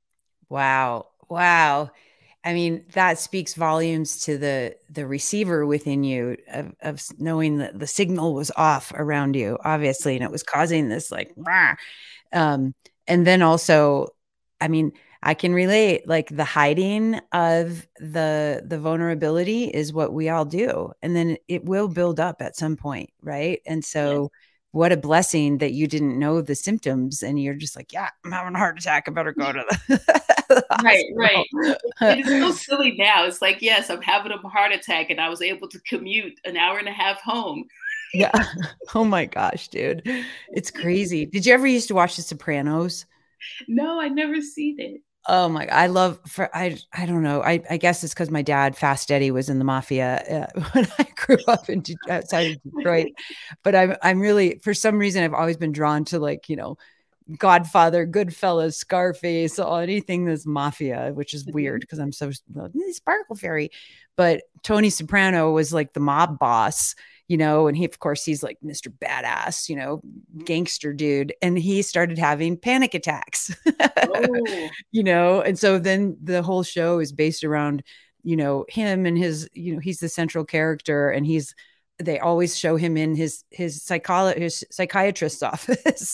Wow. Wow. I mean, that speaks volumes to the the receiver within you of, of knowing that the signal was off around you, obviously, and it was causing this like, rah. Um, and then also, I mean, I can relate, like the hiding of the the vulnerability is what we all do, and then it will build up at some point, right? And so. Yes. What a blessing that you didn't know the symptoms and you're just like, yeah, I'm having a heart attack. I better go to the Right, right. It is so silly now. It's like, yes, I'm having a heart attack and I was able to commute an hour and a half home. Yeah. Oh my gosh, dude. It's crazy. Did you ever used to watch The Sopranos? No, I never seen it. Oh my, I love for, I, I don't know. I, I guess it's because my dad, Fast Eddie, was in the mafia uh, when I grew up in De- outside of Detroit. But I'm, I'm really, for some reason, I've always been drawn to like, you know, Godfather, Goodfellas, Scarface, anything that's mafia, which is weird because I'm so well, Sparkle Fairy. But Tony Soprano was like the mob boss, you know, and he, of course, he's like Mister Badass, you know, gangster dude. And he started having panic attacks, oh. you know, and so then the whole show is based around, you know, him and his, you know, he's the central character and he's, they always show him in his, his psychologist, his psychiatrist's office.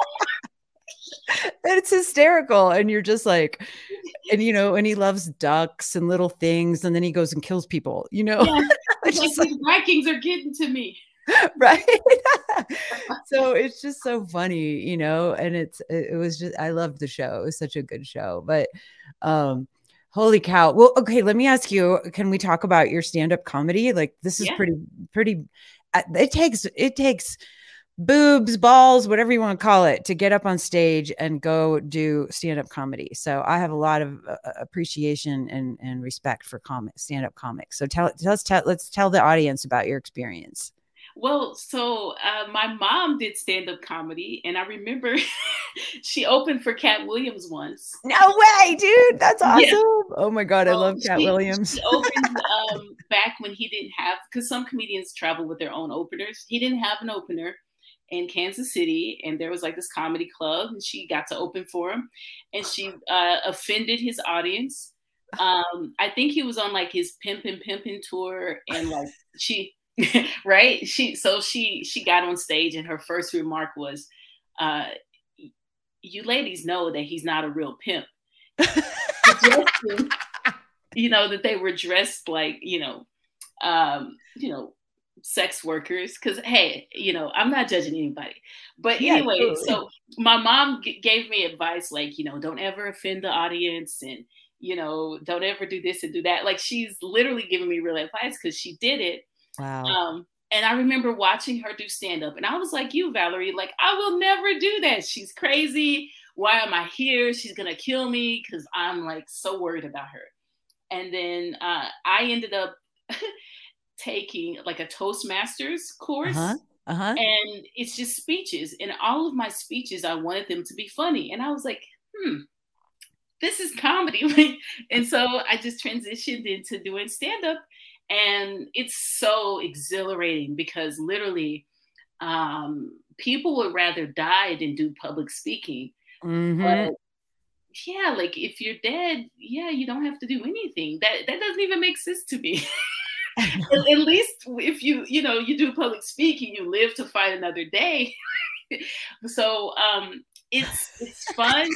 And it's hysterical. And you're just like, and, you know, and he loves ducks and little things. And then he goes and kills people, you know, yeah. It's like, like these Vikings are getting to me. Right. So it's just so funny, you know, and it's, it was just, I loved the show. It was such a good show, but, um, holy cow. Well, okay. Let me ask you, can we talk about your stand-up comedy? Like this is yeah. pretty, pretty, it takes, it takes, boobs, balls, whatever you want to call it, to get up on stage and go do stand-up comedy. So I have a lot of uh, appreciation and, and respect for comic, stand-up comics. So tell, tell us, tell, let's tell the audience about your experience. Well, so uh, my mom did stand-up comedy, and I remember she opened for Cat Williams once. No way, dude! That's awesome. Yeah. Oh my god, I so love Cat she, Williams. She opened um, back when he didn't have, because some comedians travel with their own openers. He didn't have an opener in Kansas City, and there was like this comedy club, and she got to open for him, and she uh, offended his audience. Um, I think he was on like his Pimpin' Pimpin' tour, and like she, right? She so she she got on stage, and her first remark was, uh, "You ladies know that he's not a real pimp." You know, that they were dressed like, you know, um, you know. sex workers, because hey, you know, I'm not judging anybody, but yeah, anyway, totally. So my mom g- gave me advice like, you know, don't ever offend the audience, and you know, don't ever do this and do that. Like she's literally giving me real advice because she did it. Wow. Um, And I remember watching her do stand up, and I was like, you, Valerie, like, I will never do that. She's crazy. Why am I here? She's going to kill me because I'm like so worried about her. And then uh, I ended up taking like a Toastmasters course. Uh-huh. Uh-huh. And it's just speeches. And all of my speeches, I wanted them to be funny. And I was like, hmm, this is comedy. And so I just transitioned into doing stand up. And it's so exhilarating because literally um, people would rather die than do public speaking. Mm-hmm. But yeah, like if you're dead, yeah, you don't have to do anything. That that doesn't even make sense to me. at, at least if you, you know, you do public speaking, you live to fight another day. So um, it's it's fun.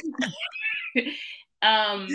um,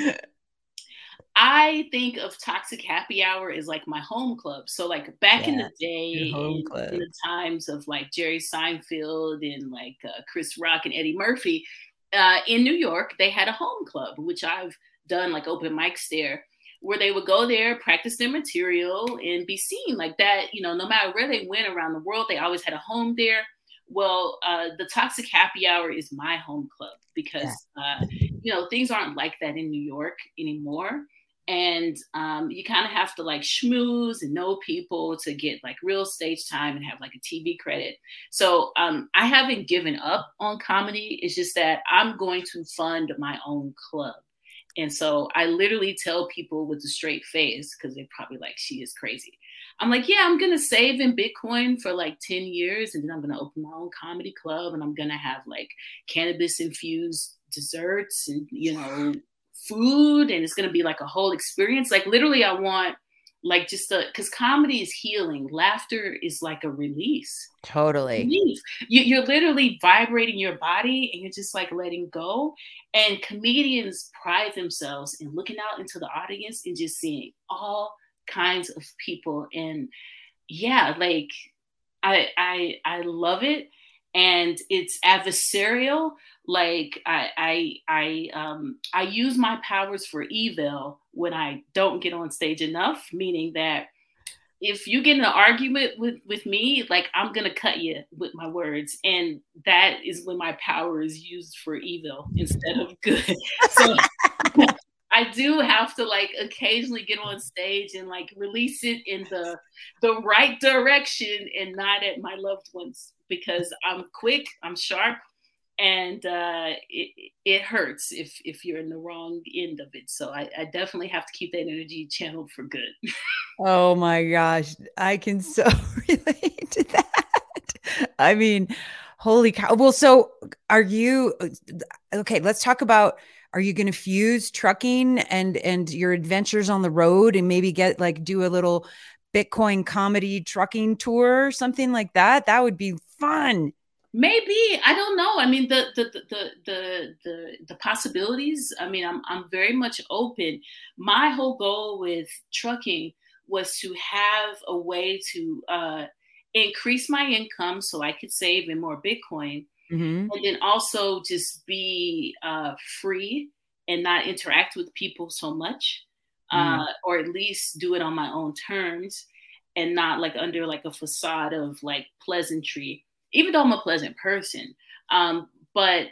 I think of Toxic Happy Hour as like my home club. So like back yeah, in the day, in, in the times of like Jerry Seinfeld and like uh, Chris Rock and Eddie Murphy, uh, in New York, they had a home club, which I've done like open mics there, where they would go there, practice their material and be seen like that. You know, no matter where they went around the world, they always had a home there. Well, uh, the Toxic Happy Hour is my home club because, yeah. uh, you know, things aren't like that in New York anymore. And um, you kind of have to like schmooze and know people to get like real stage time and have like a T V credit. So um, I haven't given up on comedy. It's just that I'm going to fund my own club. And so I literally tell people with a straight face, because they're probably like, she is crazy. I'm like, yeah, I'm going to save in Bitcoin for like ten years. And then I'm going to open my own comedy club. And I'm going to have like cannabis infused desserts and, you know, food. And it's going to be like a whole experience. Like literally I want like just a, because comedy is healing. Laughter is like a release. Totally. Release. You, you're literally vibrating your body and you're just like letting go. And comedians pride themselves in looking out into the audience and just seeing all kinds of people. And yeah, like I I I love it. And it's adversarial. Like I I I um I use my powers for evil when I don't get on stage enough, meaning that if you get in an argument with, with me, like I'm gonna cut you with my words. And that is when my power is used for evil instead of good. So I do have to like occasionally get on stage and like release it in the the right direction and not at my loved ones, because I'm quick, I'm sharp, and uh, it it hurts if if you're in the wrong end of it. So I, I definitely have to keep that energy channeled for good. Oh my gosh, I can so relate to that. I mean, holy cow. Well, so are you okay? Let's talk about. Are you going to fuse trucking and and your adventures on the road and maybe get like do a little Bitcoin comedy trucking tour or something like that? That would be fun. Maybe. I don't know. I mean, the the the the the the possibilities. I mean, I'm I'm very much open. My whole goal with trucking was to have a way to uh, increase my income so I could save in more Bitcoin. Mm-hmm. And then also just be uh, free and not interact with people so much, mm-hmm. uh, or at least do it on my own terms and not like under like a facade of like pleasantry, even though I'm a pleasant person. Um, but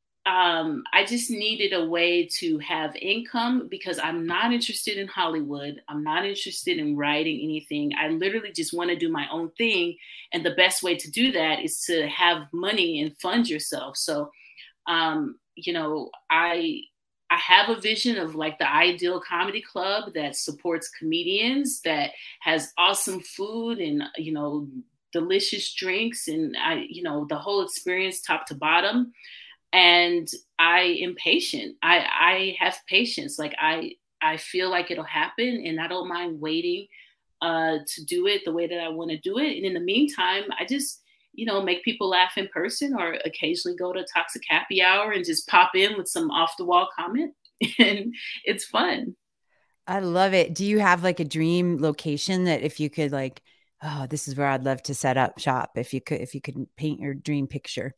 um, I just needed a way to have income because I'm not interested in Hollywood. I'm not interested in writing anything. I literally just want to do my own thing. And the best way to do that is to have money and fund yourself. So, um, you know, I, I have a vision of like the ideal comedy club that supports comedians, that has awesome food and, you know, delicious drinks and I, you know, the whole experience top to bottom. And I am patient. I, I have patience. Like I, I feel like it'll happen and I don't mind waiting uh, to do it the way that I want to do it. And in the meantime, I just, you know, make people laugh in person or occasionally go to Toxic Happy Hour and just pop in with some off the wall comment. And it's fun. I love it. Do you have like a dream location that if you could like, oh, this is where I'd love to set up shop. If you could, if you could paint your dream picture.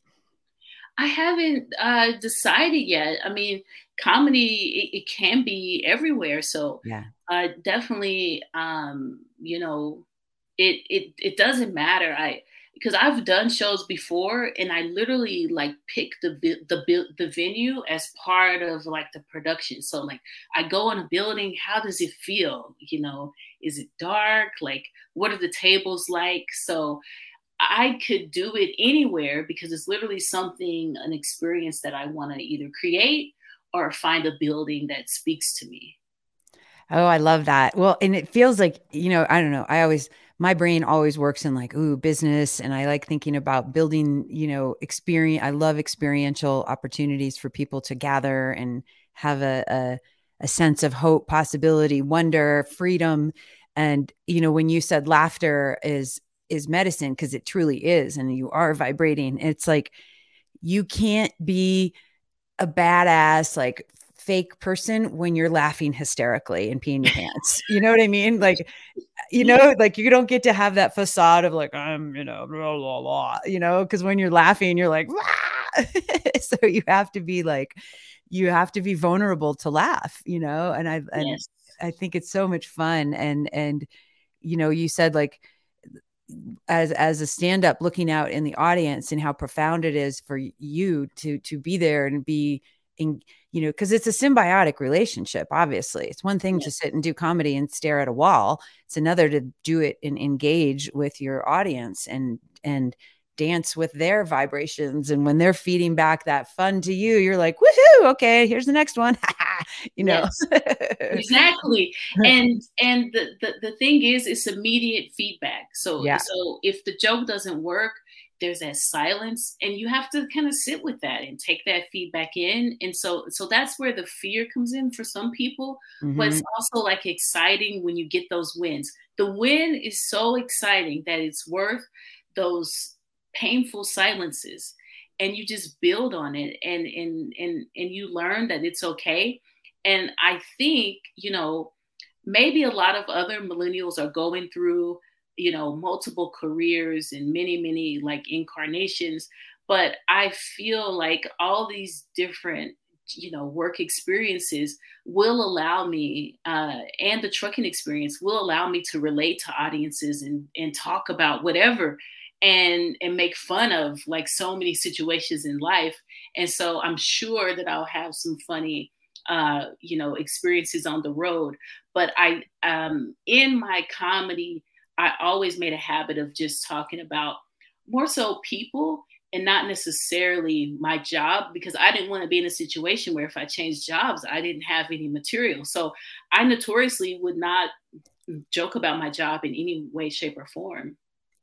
I haven't uh, decided yet. I mean, comedy, it, it can be everywhere. So yeah, uh, definitely, um, you know, it it it doesn't matter. I because I've done shows before, and I literally like pick the the the venue as part of like the production. So like I go in a building, how does it feel? You know, is it dark? Like what are the tables like? So I could do it anywhere because it's literally something, an experience that I want to either create or find a building that speaks to me. Oh, I love that. Well, and it feels like, you know, I don't know. I always, my brain always works in like, ooh, business. And I like thinking about building, you know, experience. I love experiential opportunities for people to gather and have a, a, a sense of hope, possibility, wonder, freedom. And, you know, when you said laughter is, is medicine, because it truly is, and you are vibrating. It's like, you can't be a badass, like fake person when you're laughing hysterically and peeing your pants. You know what I mean? Like, you know, like you don't get to have that facade of like, I'm, you know, blah, blah, blah, you know, because when you're laughing, you're like, so you have to be like, you have to be vulnerable to laugh, you know? And I, and Yes. I think it's so much fun. And, and, you know, you said like, as as a stand-up looking out in the audience and how profound it is for you to to be there and be in, you know, because it's a symbiotic relationship. Obviously, it's one thing yeah. to sit and do comedy and stare at a wall. It's another to do it and engage with your audience and and dance with their vibrations. And when they're feeding back that fun to you, you're like, woohoo, okay, here's the next one. You know, yes, exactly. And and the, the the thing is, it's immediate feedback. So yeah. so if the joke doesn't work, there's that silence, and you have to kind of sit with that and take that feedback in. And so so that's where the fear comes in for some people. Mm-hmm. But it's also like exciting when you get those wins. The win is so exciting that it's worth those painful silences, and you just build on it, and and and and you learn that it's okay. And I think, you know, maybe a lot of other millennials are going through, you know, multiple careers and many, many like incarnations. But I feel like all these different, you know, work experiences will allow me, uh, and the trucking experience will allow me to relate to audiences and, and talk about whatever and, and make fun of like so many situations in life. And so I'm sure that I'll have some funny uh, you know, experiences on the road. But I, um, in my comedy, I always made a habit of just talking about more so people and not necessarily my job, because I didn't want to be in a situation where if I changed jobs, I didn't have any material. So I notoriously would not joke about my job in any way, shape, or form.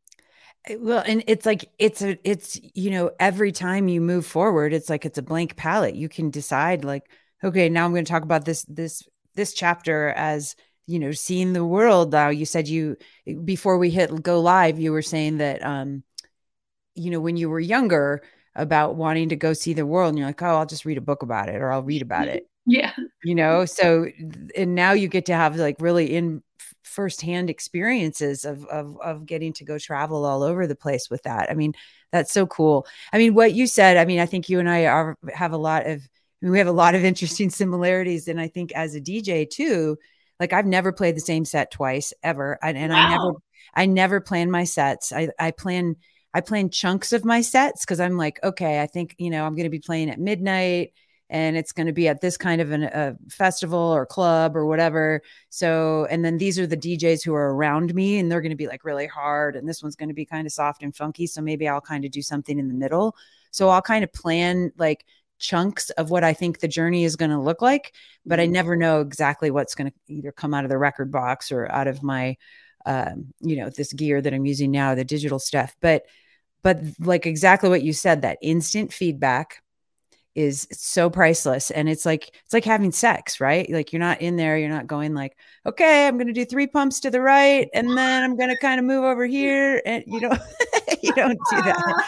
Well, and it's like, it's a, it's, you know, every time you move forward, it's like, it's a blank palette. You can decide like, okay, now I'm going to talk about this, this, this chapter as, you know, seeing the world. Now you said you, before we hit go live, you were saying that, um, you know, when you were younger about wanting to go see the world and you're like, oh, I'll just read a book about it, or I'll read about it. Yeah. You know, so, and now you get to have like really in firsthand experiences of, of, of getting to go travel all over the place with that. I mean, that's so cool. I mean, what you said, I mean, I think you and I are, have a lot of, I mean, we have a lot of interesting similarities. And I think as a D J too, like I've never played the same set twice ever. And, and wow. I never, I never plan my sets. I, I plan, I plan chunks of my sets. Cause I'm like, okay, I think, you know, I'm going to be playing at midnight and it's going to be at this kind of an, a festival or club or whatever. So, and then these are the D Js who are around me and they're going to be like really hard. And this one's going to be kind of soft and funky. So maybe I'll kind of do something in the middle. So I'll kind of plan like chunks of what I think the journey is going to look like, but I never know exactly what's going to either come out of the record box or out of my, um, you know, this gear that I'm using now, the digital stuff. But, but like exactly what you said, that instant feedback is so priceless. And it's like, it's like having sex, right? Like you're not in there, you're not going like, okay, I'm going to do three pumps to the right. And then I'm going to kind of move over here. And you don't, you don't do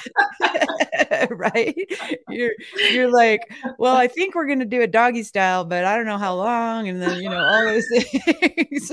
that. Right. You're, you're like, well, I think we're going to do a doggy style, but I don't know how long. And then, you know, all those things.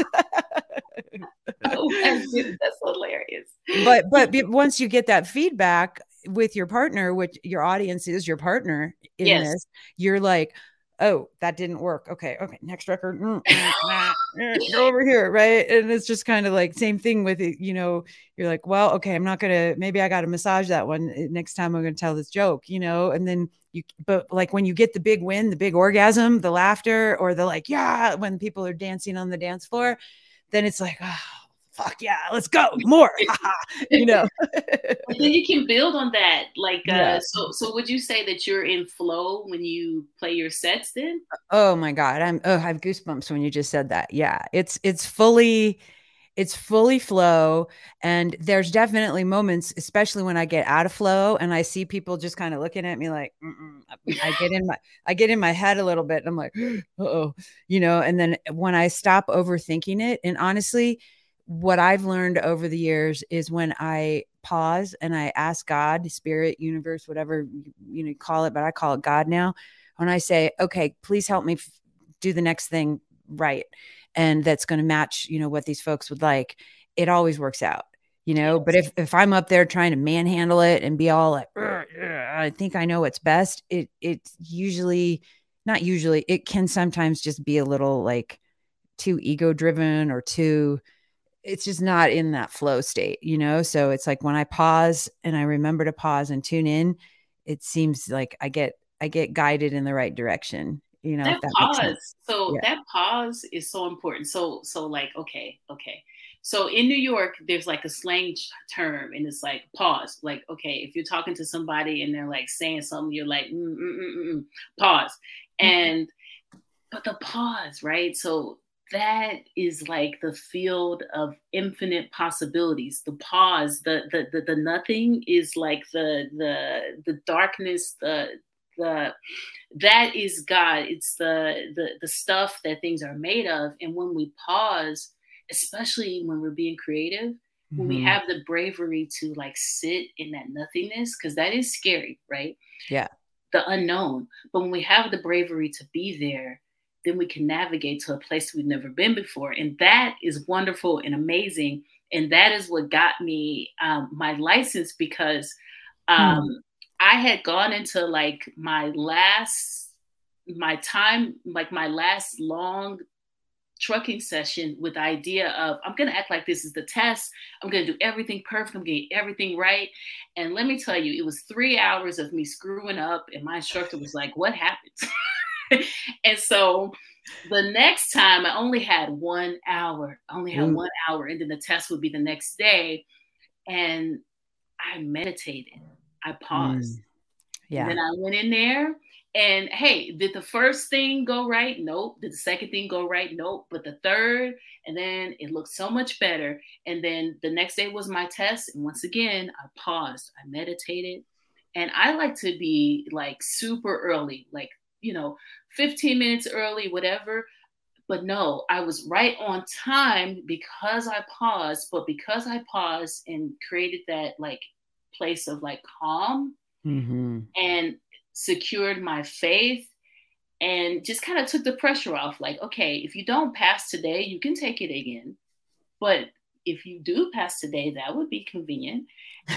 Oh, that's, that's hilarious. But, but once you get that feedback with your partner, which your audience is your partner in yes. this, you're like, oh, that didn't work. Okay. Okay. Next record. Mm, mm, nah, eh, go over here. Right. And it's just kind of like same thing with it. You know, you're like, well, okay, I'm not going to, maybe I got to massage that one. Next time I'm going to tell this joke, you know, and then you, but like when you get the big win, the big orgasm, the laughter, or the like, yeah, when people are dancing on the dance floor, then it's like, oh, fuck yeah, let's go more, you know. But then you can build on that. Like, uh, Yeah. so, so would you say that you're in flow when you play your sets then? Oh my God. I'm, oh, I have goosebumps when you just said that. Yeah. It's, it's fully, it's fully flow. And there's definitely moments, especially when I get out of flow and I see people just kind of looking at me like, mm-mm. I get in my, I get in my head a little bit and I'm like, uh-oh, you know, and then when I stop overthinking it, and honestly, what I've learned over the years is when I pause and I ask God, spirit, universe, whatever you know, call it, but I call it God now. When I say, okay, please help me f- do the next thing right. And that's going to match, you know, what these folks would like, it always works out, you know. But if, if I'm up there trying to manhandle it and be all like, I think I know what's best, it, it's usually not usually, it can sometimes just be a little like too ego driven or too, it's just not in that flow state, you know? So it's like when I pause and I remember to pause and tune in, it seems like I get, I get guided in the right direction, you know, if That that makes sense. pause. So Yeah. that pause is so important. So, so like, okay, okay. So in New York, there's like a slang term and it's like pause. Like, okay, if you're talking to somebody and they're like saying something, you're like, mm, mm, mm, mm, pause. And, but the pause, right? So that is like the field of infinite possibilities. The pause, the the the, the nothing is like the the the darkness, the the that is God. It's the the the stuff that things are made of. And when we pause, especially when we're being creative, mm-hmm. when we have the bravery to like sit in that nothingness, because that is scary, right? Yeah. The unknown. But when we have the bravery to be there, then we can navigate to a place we've never been before. And that is wonderful and amazing. And that is what got me um, my license, because um, hmm. I had gone into like my last, my time, like my last long trucking session with the idea of, I'm going to act like this is the test. I'm going to do everything perfect. I'm getting everything right. And let me tell you, it was three hours of me screwing up. And my instructor was like, what happened? And so the next time I only had one hour, I only had mm. one hour, and then the test would be the next day. And I meditated. I paused. Mm. Yeah. And then I went in there and, hey, did the first thing go right? Nope. Did the second thing go right? Nope. But the third, and then it looked so much better. And then the next day was my test. And once again, I paused. I meditated. And I like to be like super early, like, you know, fifteen minutes early, whatever. But no, I was right on time because I paused. But because I paused and created that like place of like calm mm-hmm. and secured my faith and just kind of took the pressure off. Like, okay, if you don't pass today, you can take it again. But if you do pass today, that would be convenient.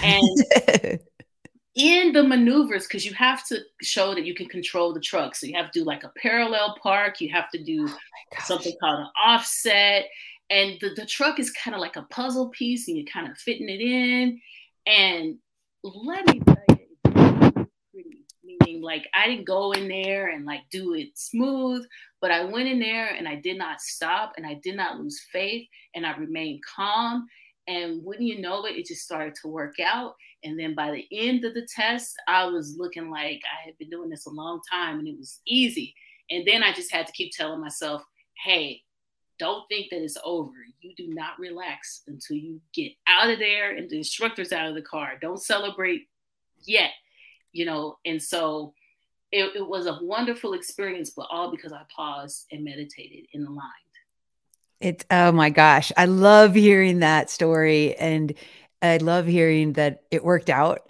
And in the maneuvers, because you have to show that you can control the truck. So you have to do like a parallel park. You have to do oh something called an offset. And the, the truck is kind of like a puzzle piece and you're kind of fitting it in. And let me tell you, it's pretty. Meaning like I didn't go in there and like do it smooth, but I went in there and I did not stop and I did not lose faith and I remained calm. And wouldn't you know it, it just started to work out. And then by the end of the test, I was looking like I had been doing this a long time and it was easy. And then I just had to keep telling myself, hey, don't think that it's over. You do not relax until you get out of there and the instructor's out of the car. Don't celebrate yet, you know. And so it, it was a wonderful experience, but all because I paused and meditated and aligned. It's, oh my gosh, I love hearing that story. And I love hearing that it worked out.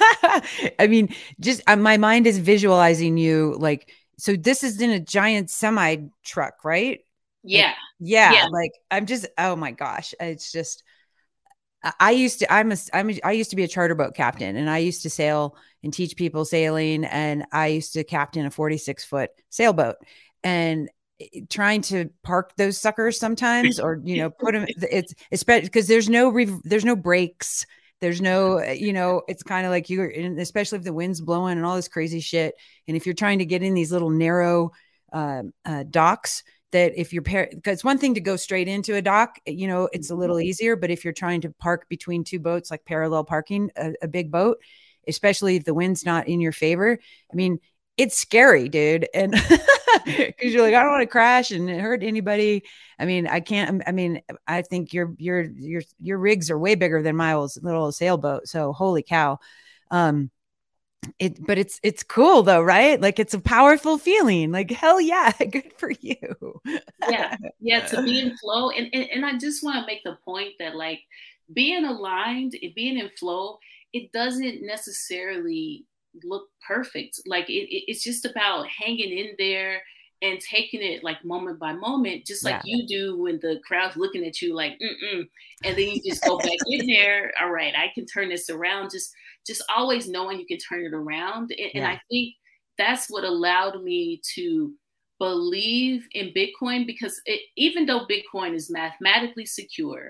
I mean, just uh, my mind is visualizing you like, so this is in a giant semi truck, right? Yeah. Like, yeah, yeah. Like I'm just, oh my gosh. It's just, I I used to, I'm a, I'm a, I used to be a charter boat captain, and I used to sail and teach people sailing. And I used to captain a forty-six foot sailboat, and trying to park those suckers sometimes, or, you know, put them, it's especially because there's no, re- there's no brakes. There's no, you know, it's kind of like you're in, especially if the wind's blowing and all this crazy shit. And if you're trying to get in these little narrow uh, uh, docks, that if you're par- because it's one thing to go straight into a dock, you know, it's a little easier. But if you're trying to park between two boats, like parallel parking a, a big boat, especially if the wind's not in your favor, I mean, it's scary, dude. And because you're like, I don't want to crash and hurt anybody. I mean, I can't, I mean, I think your, your, your, your rigs are way bigger than my little sailboat. So holy cow. Um, it, but it's, it's cool though, right? Like, it's a powerful feeling. Like, hell yeah. Good for you. Yeah. Yeah. To be in flow. And, and, and I just want to make the point that, like, being aligned and being in flow, it doesn't necessarily look perfect. Like, it, it, it's just about hanging in there and taking it like moment by moment, just like yeah. you do when the crowd's looking at you like, mm-mm. And then you just go back in there. All right, I can turn this around. Just, just always knowing you can turn it around. And, yeah. and I think that's what allowed me to believe in Bitcoin, because it, even though Bitcoin is mathematically secure,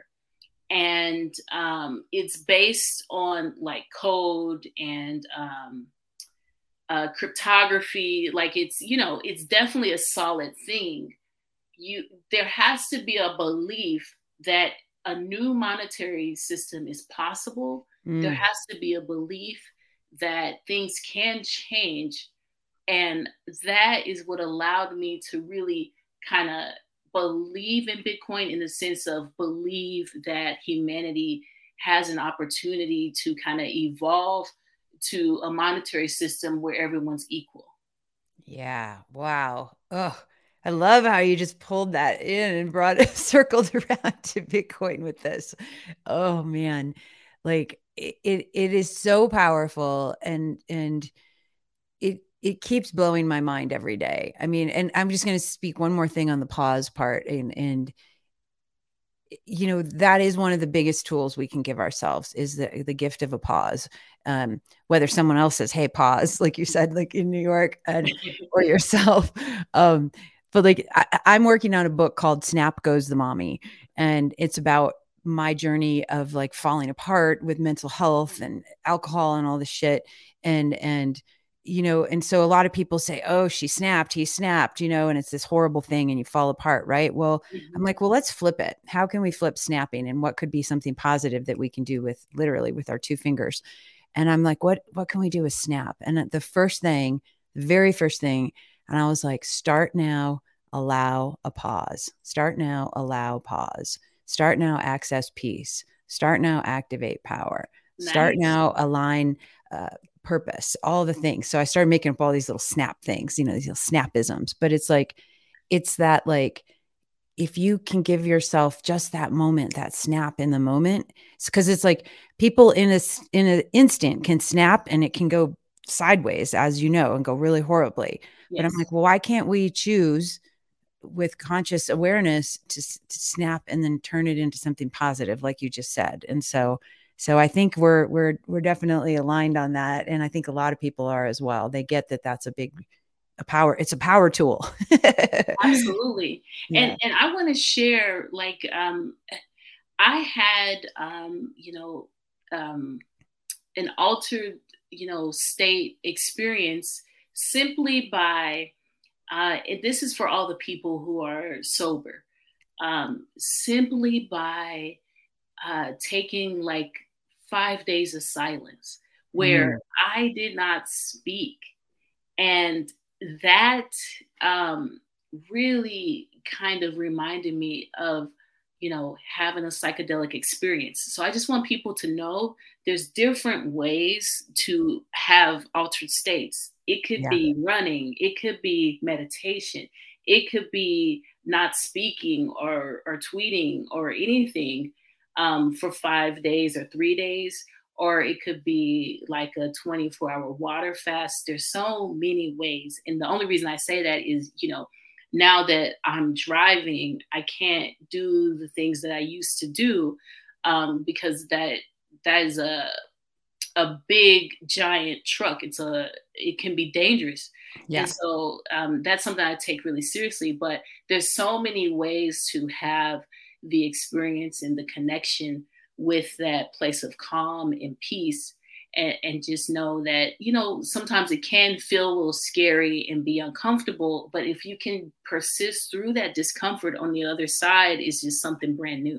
and um, it's based on like code and um, uh, cryptography, like it's, you know, it's definitely a solid thing. You, there has to be a belief that a new monetary system is possible. Mm. There has to be a belief that things can change. And that is what allowed me to really kind of believe in Bitcoin, in the sense of believe that humanity has an opportunity to kind of evolve to a monetary system where everyone's equal. Yeah. Wow. Oh, I love how you just pulled that in and brought it circled around to Bitcoin with this. Oh man. Like it, it, it is so powerful, and, and it, it keeps blowing my mind every day. I mean, and I'm just going to speak one more thing on the pause part, and, and, you know, that is one of the biggest tools we can give ourselves, is the, the gift of a pause. Um, whether someone else says, hey, pause, like you said, like in New York, and, or yourself. Um, but like, I, I'm working on a book called Snap Goes the Mommy. And it's about my journey of like falling apart with mental health and alcohol and all this shit. And, and, you know, and so a lot of people say, oh, she snapped, he snapped, you know, and it's this horrible thing and you fall apart. Right. Well, mm-hmm. I'm like, well, let's flip it. How can we flip snapping, and what could be something positive that we can do with literally with our two fingers? And I'm like, what, what can we do with snap? And the first thing, the very first thing, and I was like, start now, allow a pause, start now, allow pause, start now, access peace, start now, activate power, nice. Start now, align, uh, purpose, all the things. So I started making up all these little snap things, you know, these little snapisms. But it's like, it's that, like, if you can give yourself just that moment, that snap in the moment, because it's, it's like people in a in an instant can snap and it can go sideways, as you know, and go really horribly. Yes. But I'm like, well, why can't we choose with conscious awareness to, to snap and then turn it into something positive, like you just said? And so So I think we're we're we're definitely aligned on that, and I think a lot of people are as well. They get that that's a big a power. It's a power tool. Absolutely, yeah. and and I want to share, like, um, I had um, you know um, an altered you know state experience simply by uh, this is for all the people who are sober, um, simply by uh, taking like five days of silence where mm. I did not speak. And that um, really kind of reminded me of, you know, having a psychedelic experience. So I just want people to know there's different ways to have altered states. It could yeah. be running, it could be meditation, it could be not speaking or, or tweeting or anything um, for five days or three days, or it could be like a twenty-four hour water fast. There's so many ways. And the only reason I say that is, you know, now that I'm driving, I can't do the things that I used to do. um, because that that is a a big giant truck. It's a it can be dangerous. Yeah. And so um, that's something I take really seriously. But there's so many ways to have the experience and the connection with that place of calm and peace. And, and just know that, you know, sometimes it can feel a little scary and be uncomfortable. But if you can persist through that discomfort on the other side, it's just something brand new.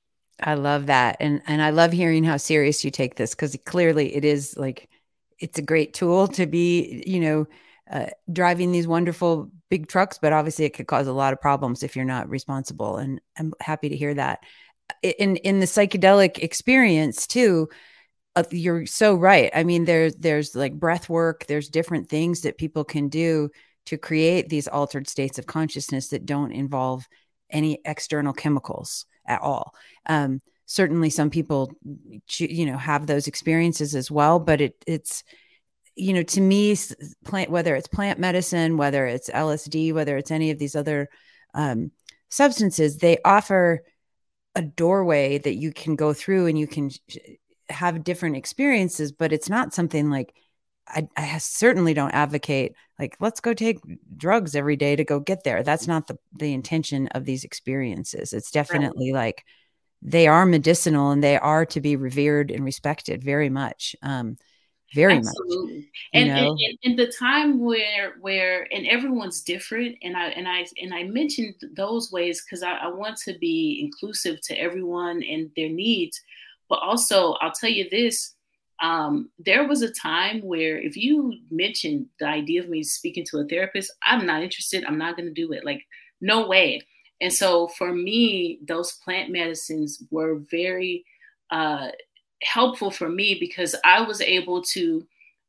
I love that. And and I love hearing how serious you take this, because clearly it is like, it's a great tool to be, you know, uh, driving these wonderful big trucks, but obviously it could cause a lot of problems if you're not responsible. And I'm happy to hear that. In in the psychedelic experience too, uh, you're so right. I mean, there's there's like breath work, there's different things that people can do to create these altered states of consciousness that don't involve any external chemicals at all. Um, certainly some people, you know, have those experiences as well, but it, it's, you know, to me, plant, whether it's plant medicine, whether it's L S D, whether it's any of these other um, substances, they offer a doorway that you can go through and you can have different experiences, but it's not something like, I, I certainly don't advocate like, let's go take drugs every day to go get there. That's not the, the intention of these experiences. It's definitely right. Like they are medicinal and they are to be revered and respected very much. Um, very Absolutely. much. And, and, and in the time where, where, and everyone's different. And I, and I, and I mentioned those ways because I, I want to be inclusive to everyone and their needs, but also I'll tell you this, Um, there was a time where if you mentioned the idea of me speaking to a therapist, I'm not interested. I'm not going to do it. Like, no way. And so for me, those plant medicines were very uh, helpful for me because I was able to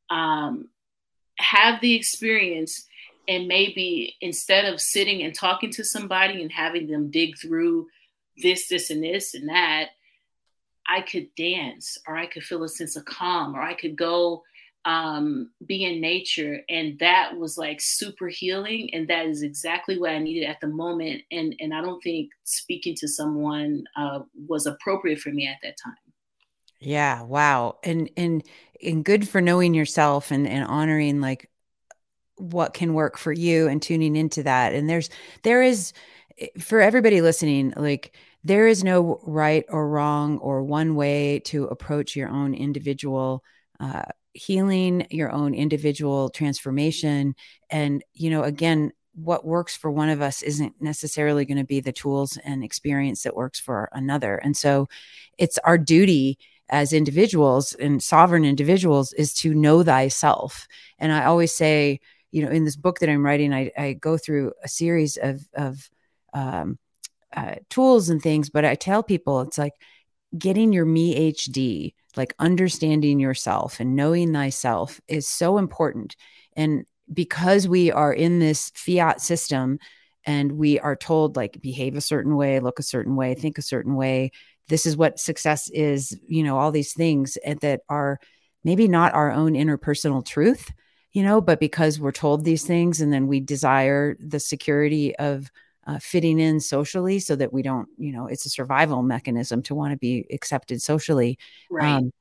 um, have the experience and maybe instead of sitting and talking to somebody and having them dig through this, this, and this and that, I could dance or I could feel a sense of calm or I could go um, be in nature. And that was like super healing. And that is exactly what I needed at the moment. And, and I don't think speaking to someone uh, was appropriate for me at that time. Yeah. Wow. And, and, and good for knowing yourself and, and honoring like what can work for you and tuning into that. And there's, there is for everybody listening, like, there is no right or wrong or one way to approach your own individual uh, healing, your own individual transformation. And, you know, again, what works for one of us isn't necessarily going to be the tools and experience that works for another. And so it's our duty as individuals and sovereign individuals is to know thyself. And I always say, you know, in this book that I'm writing, I, I go through a series of, of, um, Uh, tools and things, but I tell people it's like getting your me H D, like understanding yourself and knowing thyself is so important. And because we are in this fiat system and we are told like behave a certain way, look a certain way, think a certain way, this is what success is, you know, all these things that are maybe not our own interpersonal truth, you know, but because we're told these things and then we desire the security of Uh, fitting in socially so that we don't, you know, it's a survival mechanism to want to be accepted socially. Right. Um,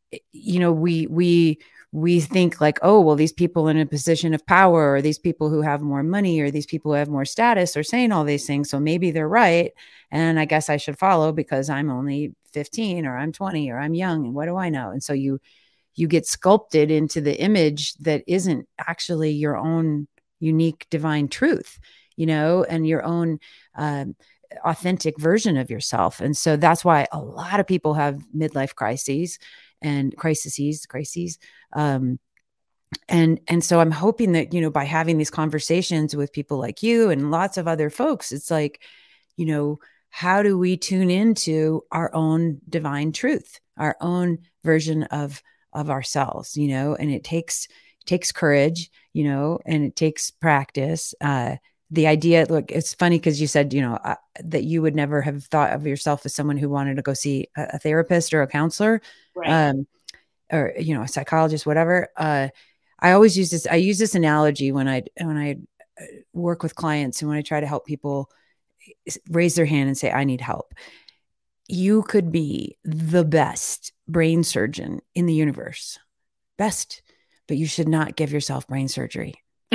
you know, we, we, we think like, oh, well, these people in a position of power or these people who have more money or these people who have more status are saying all these things. So maybe they're right. And I guess I should follow because I'm only fifteen or I'm twenty or I'm young. And what do I know? And so you, you get sculpted into the image that isn't actually your own unique divine truth, you know, and your own um, authentic version of yourself. And so that's why a lot of people have midlife crises and crises, crises. Um, and, and so I'm hoping that, you know, by having these conversations with people like you and lots of other folks, it's like, you know, how do we tune into our own divine truth, our own version of, of ourselves, you know, and it takes, it takes courage, you know, and it takes practice. Uh, The idea, look, it's funny because you said, you know, uh, that you would never have thought of yourself as someone who wanted to go see a, a therapist or a counselor, right. um, or, you know, a psychologist, whatever. Uh, I always use this, I use this analogy when I, when I work with clients and when I try to help people raise their hand and say, I need help. you could be the best brain surgeon in the universe, best, but you should not give yourself brain surgery.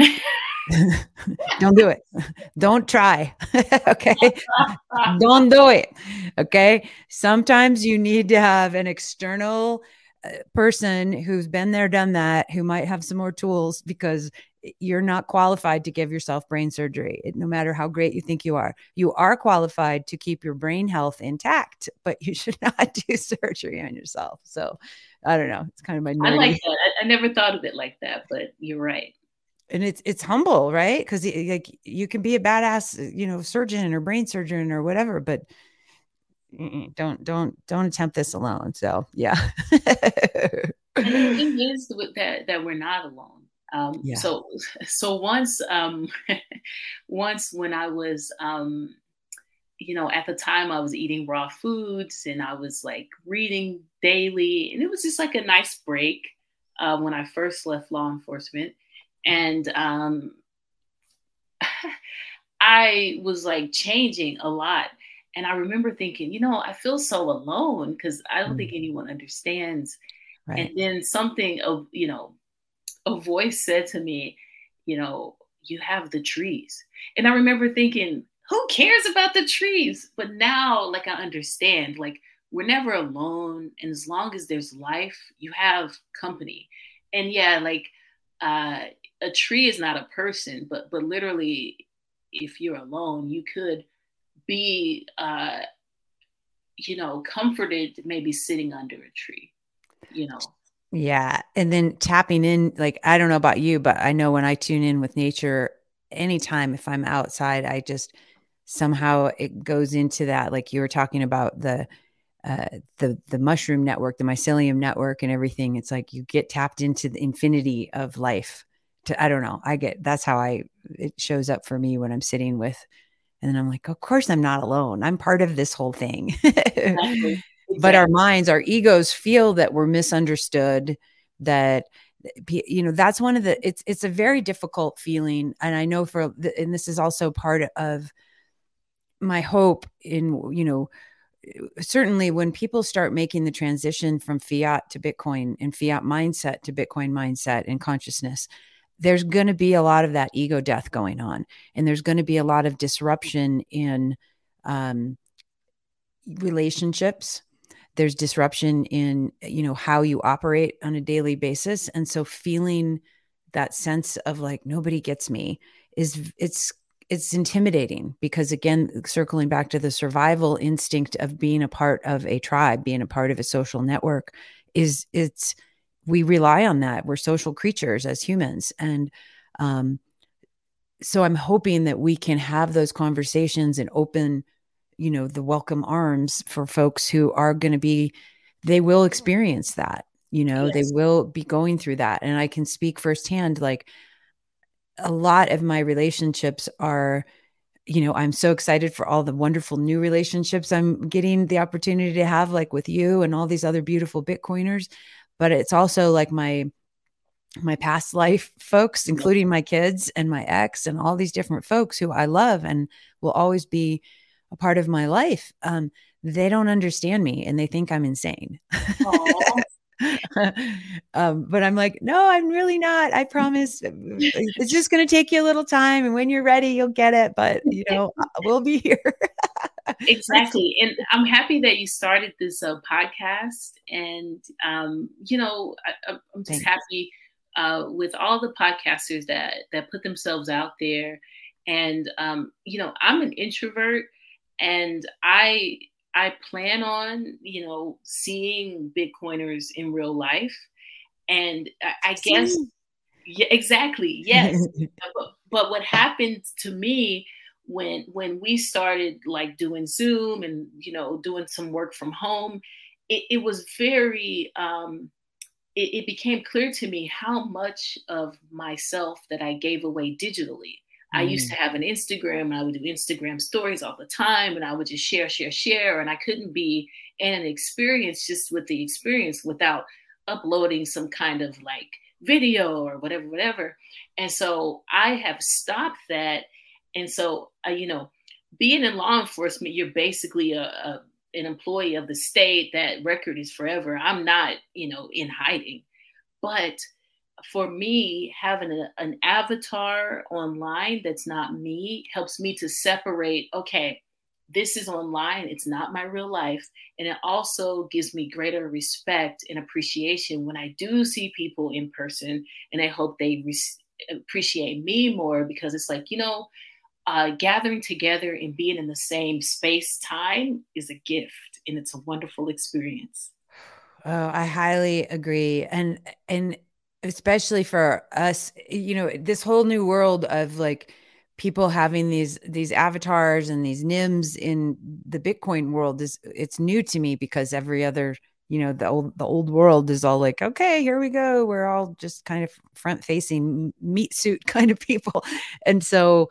Don't do it. Don't try. Okay. Don't do it. Okay. Sometimes you need to have an external person who's been there, done that, who might have some more tools, because you're not qualified to give yourself brain surgery, no matter how great you think you are. You are qualified to keep your brain health intact, but you should not do surgery on yourself. So I don't know. It's kind of my nerdy. I like that. I, I never thought of it like that, but you're right. And it's it's humble, right? Because like you can be a badass, you know, surgeon or brain surgeon or whatever, but don't don't don't attempt this alone. So yeah. And the thing is that that we're not alone. Um, yeah. So so once um, once when I was um, you know, at the time I was eating raw foods and I was like reading daily, and it was just like a nice break uh, when I first left law enforcement. And um, I was like changing a lot. And I remember thinking, you know, I feel so alone because I don't mm. think anyone understands. Right. And then something of, you know, a voice said to me, you know, you have the trees. And I remember thinking, who cares about the trees? But now, like, I understand, like, we're never alone. And as long as there's life, you have company. And yeah, like, uh, a tree is not a person, but but literally, if you're alone, you could be, uh, you know, comforted maybe sitting under a tree, you know. Yeah. And then tapping in, like, I don't know about you, but I know when I tune in with nature, anytime if I'm outside, I just somehow it goes into that, like you were talking about the uh, the the mushroom network, the mycelium network and everything. It's like you get tapped into the infinity of life. To, I don't know. I get, that's how I, it shows up for me when I'm sitting with, and then I'm like, of course I'm not alone. I'm part of this whole thing. Exactly. But our minds, our egos feel that we're misunderstood, that, you know, that's one of the, it's, it's a very difficult feeling. And I know for, and this is also part of my hope in, you know, certainly when people start making the transition from fiat to Bitcoin and fiat mindset to Bitcoin mindset and consciousness, there's going to be a lot of that ego death going on. And there's going to be a lot of disruption in um, relationships. There's disruption in, you know, how you operate on a daily basis. And so feeling that sense of like, nobody gets me is, it's, it's intimidating, because again, circling back to the survival instinct of being a part of a tribe, being a part of a social network, is it's, we rely on that. We're social creatures as humans. And um, so I'm hoping that we can have those conversations and open, you know, the welcome arms for folks who are going to be, they will experience that, you know, yes. They will be going through that. And I can speak firsthand, like a lot of my relationships are, you know, I'm so excited for all the wonderful new relationships I'm getting the opportunity to have, like with you and all these other beautiful Bitcoiners. But it's also like my, my past life folks, including my kids and my ex and all these different folks who I love and will always be a part of my life. Um, they don't understand me and they think I'm insane. um, but I'm like, no, I'm really not. I promise. It's just going to take you a little time. And when you're ready, you'll get it. But, you know, we'll be here. Exactly. And I'm happy that you started this uh, podcast. And, um, you know, I, I'm just Thanks. happy uh, with all the podcasters that, that put themselves out there. And, um, you know, I'm an introvert and I, I plan on, you know, seeing Bitcoiners in real life. And I, I guess, yeah, exactly. Yes. but, but what happened to me when when we started like doing Zoom and, you know, doing some work from home, it, it was very, um, it, it became clear to me how much of myself that I gave away digitally. Mm. I used to have an Instagram and I would do Instagram stories all the time and I would just share, share, share. And I couldn't be in an experience just with the experience without uploading some kind of like video or whatever, whatever. And so I have stopped that. And so, uh, you know, being in law enforcement, you're basically a, a, an employee of the state, that record is forever. I'm not, you know, in hiding. But for me, having a, an avatar online that's not me helps me to separate, okay, this is online, it's not my real life. And it also gives me greater respect and appreciation when I do see people in person. And I hope they re- appreciate me more, because it's like, you know, uh, gathering together and being in the same space time is a gift, and it's a wonderful experience. Oh, I highly agree. And and especially for us, you know, this whole new world of like people having these these avatars and these NIMS in the Bitcoin world is, it's new to me, because every other, you know, the old the old world is all like, okay, here we go. We're all just kind of front facing meat suit kind of people. And so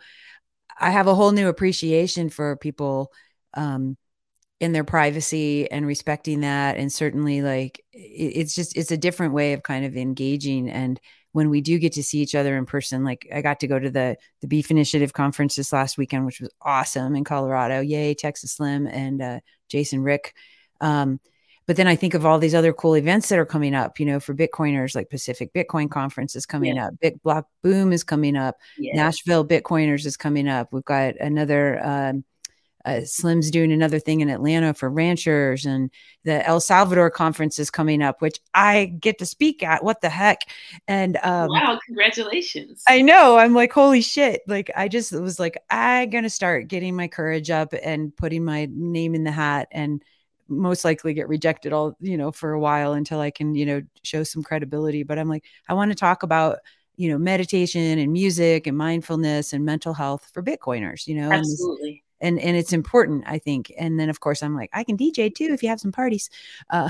I have a whole new appreciation for people um in their privacy and respecting that. And certainly like it, it's just, it's a different way of kind of engaging. And when we do get to see each other in person, like I got to go to the, the Beef Initiative conference this last weekend, which was awesome in Colorado. Yay, Texas Slim and uh, Jason Rick. Um, but then I think of all these other cool events that are coming up, you know, for Bitcoiners, like Pacific Bitcoin Conference is coming Yeah. up. Big Block Boom is coming up. Yeah. Nashville Bitcoiners is coming up. We've got another, um, Uh, Slim's doing another thing in Atlanta for ranchers, and the El Salvador conference is coming up, which I get to speak at. What the heck? And um, wow, congratulations. I know, I'm like, holy shit. Like, I just was like, I'm going to start getting my courage up and putting my name in the hat, and most likely get rejected all, you know, for a while until I can, you know, show some credibility. But I'm like, I want to talk about, you know, meditation and music and mindfulness and mental health for Bitcoiners, you know, Absolutely. and and and it's important, I think. And then of course I'm like, I can D J too if you have some parties. Uh,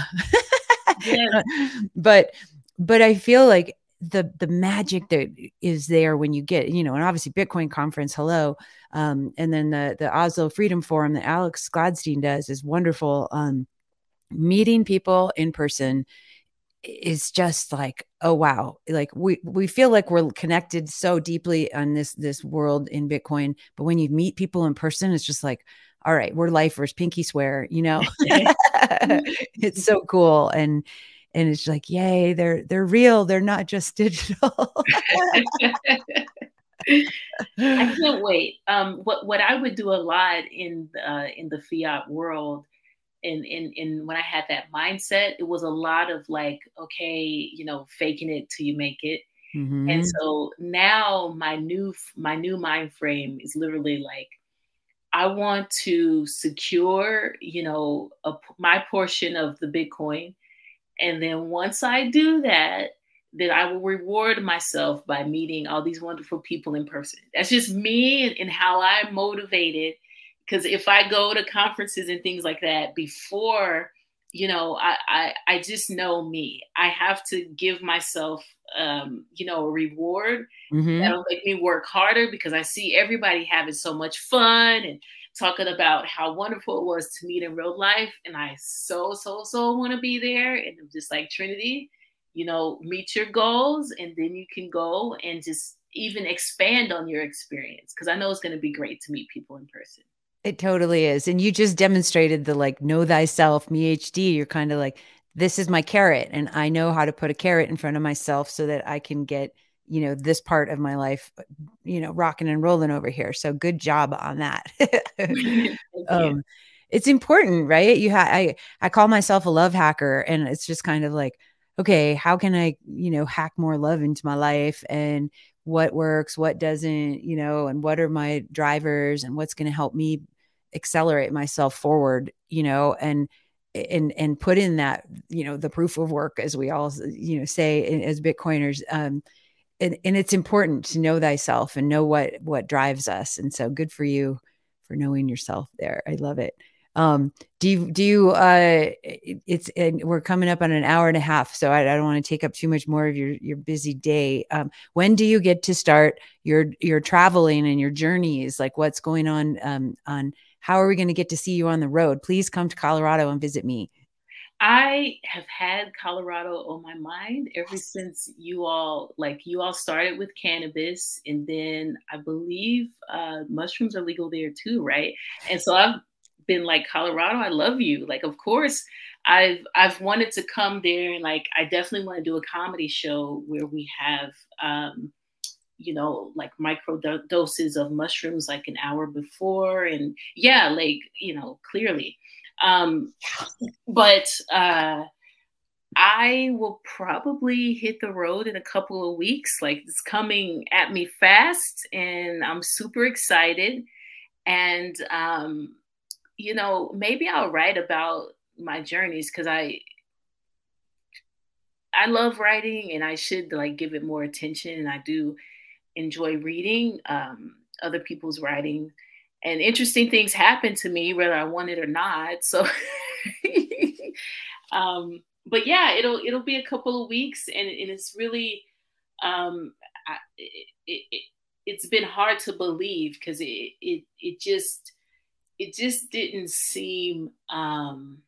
yeah. but but I feel like the the magic that is there when you get, you know, and obviously Bitcoin conference, hello. Um, and then the the Oslo Freedom Forum that Alex Gladstein does is wonderful. Um, meeting people in person is just like, oh wow, like we we feel like we're connected so deeply on this this world in Bitcoin, but when you meet people in person, it's just like, all right, we're lifers, pinky swear, you know. It's so cool. and and it's like, yay, they're they're real, they're not just digital. I can't wait. Um, what what I would do a lot in uh, in the fiat world, and in, in, in when I had that mindset, it was a lot of like, okay, you know, faking it till you make it. Mm-hmm. And so now my new my new mind frame is literally like, I want to secure, you know, a, my portion of the Bitcoin, and then once I do that, then I will reward myself by meeting all these wonderful people in person. That's just me and, and how I'm motivated. Because if I go to conferences and things like that before, you know, I, I, I just know me. I have to give myself, um, you know, a reward Mm-hmm. that'll make me work harder, because I see everybody having so much fun and talking about how wonderful it was to meet in real life. And I so, so, so want to be there. And I'm just like, Trinity, you know, meet your goals, and then you can go and just even expand on your experience. Because I know it's going to be great to meet people in person. It totally is. And you just demonstrated the like, know thyself, me H D. You're kind of like, this is my carrot, and I know how to put a carrot in front of myself so that I can get, you know, this part of my life, you know, rocking and rolling over here. So good job on that. um, it's important, right? You have, I, I call myself a love hacker, and it's just kind of like, okay, how can I, you know, hack more love into my life, and what works, what doesn't, you know, and what are my drivers, and what's going to help me accelerate myself forward, you know, and, and, and put in that, you know, the proof of work, as we all, you know, say as Bitcoiners. Um, and, and it's important to know thyself and know what, what drives us. And so good for you for knowing yourself there. I love it. Um, do you, do you, uh, it's, and we're coming up on an hour and a half, so I, I don't want to take up too much more of your, your busy day. Um, when do you get to start your, your traveling and your journeys? Like what's going on, um, on how are we going to get to see you on the road? Please come to Colorado and visit me. I have had Colorado on my mind ever since you all, like you all started with cannabis, and then I believe uh, mushrooms are legal there too, right? And so I've been like, Colorado, I love you. Like, of course, I've I've wanted to come there, and like I definitely want to do a comedy show where we have um, you know, like micro do- doses of mushrooms like an hour before. And yeah, like, you know, clearly. Um, but uh, I will probably hit the road in a couple of weeks. Like it's coming at me fast, and I'm super excited. And, um, you know, maybe I'll write about my journeys because I, I love writing and I should like give it more attention. And I do enjoy reading um, other people's writing, and interesting things happen to me whether I want it or not. So, um, but yeah, it'll it'll be a couple of weeks, and, and it's really um, I, it, it, it's been hard to believe because it it it just it just didn't seem. Um,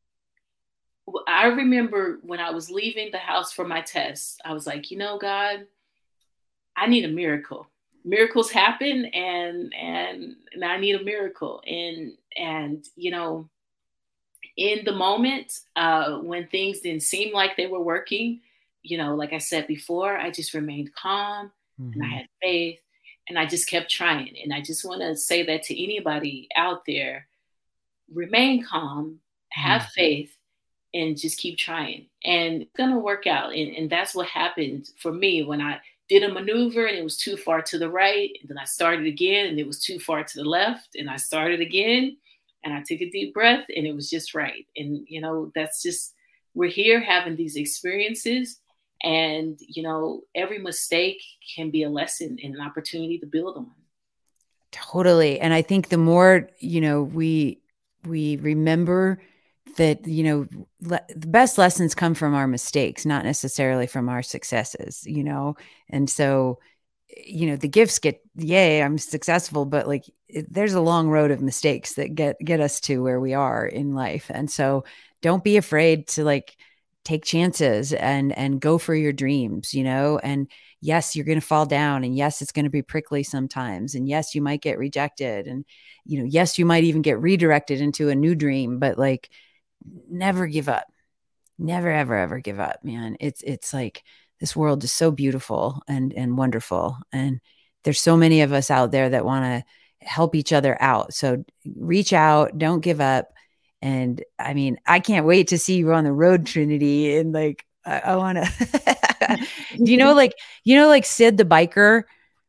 I remember when I was leaving the house for my test, I was like, you know, God, I need a miracle. Miracles happen, and and and I need a miracle. And and you know, in the moment uh, when things didn't seem like they were working, you know, like I said before, I just remained calm mm-hmm. and I had faith, and I just kept trying. And I just want to say that to anybody out there: remain calm, have mm-hmm. faith, and just keep trying. And it's gonna work out. And, and that's what happened for me when I did a maneuver and it was too far to the right. And then I started again and it was too far to the left. And I started again and I took a deep breath and it was just right. And, you know, that's just, we're here having these experiences, and, you know, every mistake can be a lesson and an opportunity to build on. Totally. And I think the more, you know, we, we remember that, you know, le- the best lessons come from our mistakes, not necessarily from our successes, you know? And so, you know, the gifts get, yay, I'm successful, but like, it, there's a long road of mistakes that get, get us to where we are in life. And so don't be afraid to like take chances and, and go for your dreams, you know? And yes, you're going to fall down, and yes, it's going to be prickly sometimes. And yes, you might get rejected, and, you know, yes, you might even get redirected into a new dream, but like, never give up. Never, ever, ever give up, man. It's, it's like, this world is so beautiful and, and wonderful. And there's so many of us out there that want to help each other out. So reach out, don't give up. And I mean, I can't wait to see you on the road, Trinity. And like, I, I want to, you know, like, you know, like Sid the biker.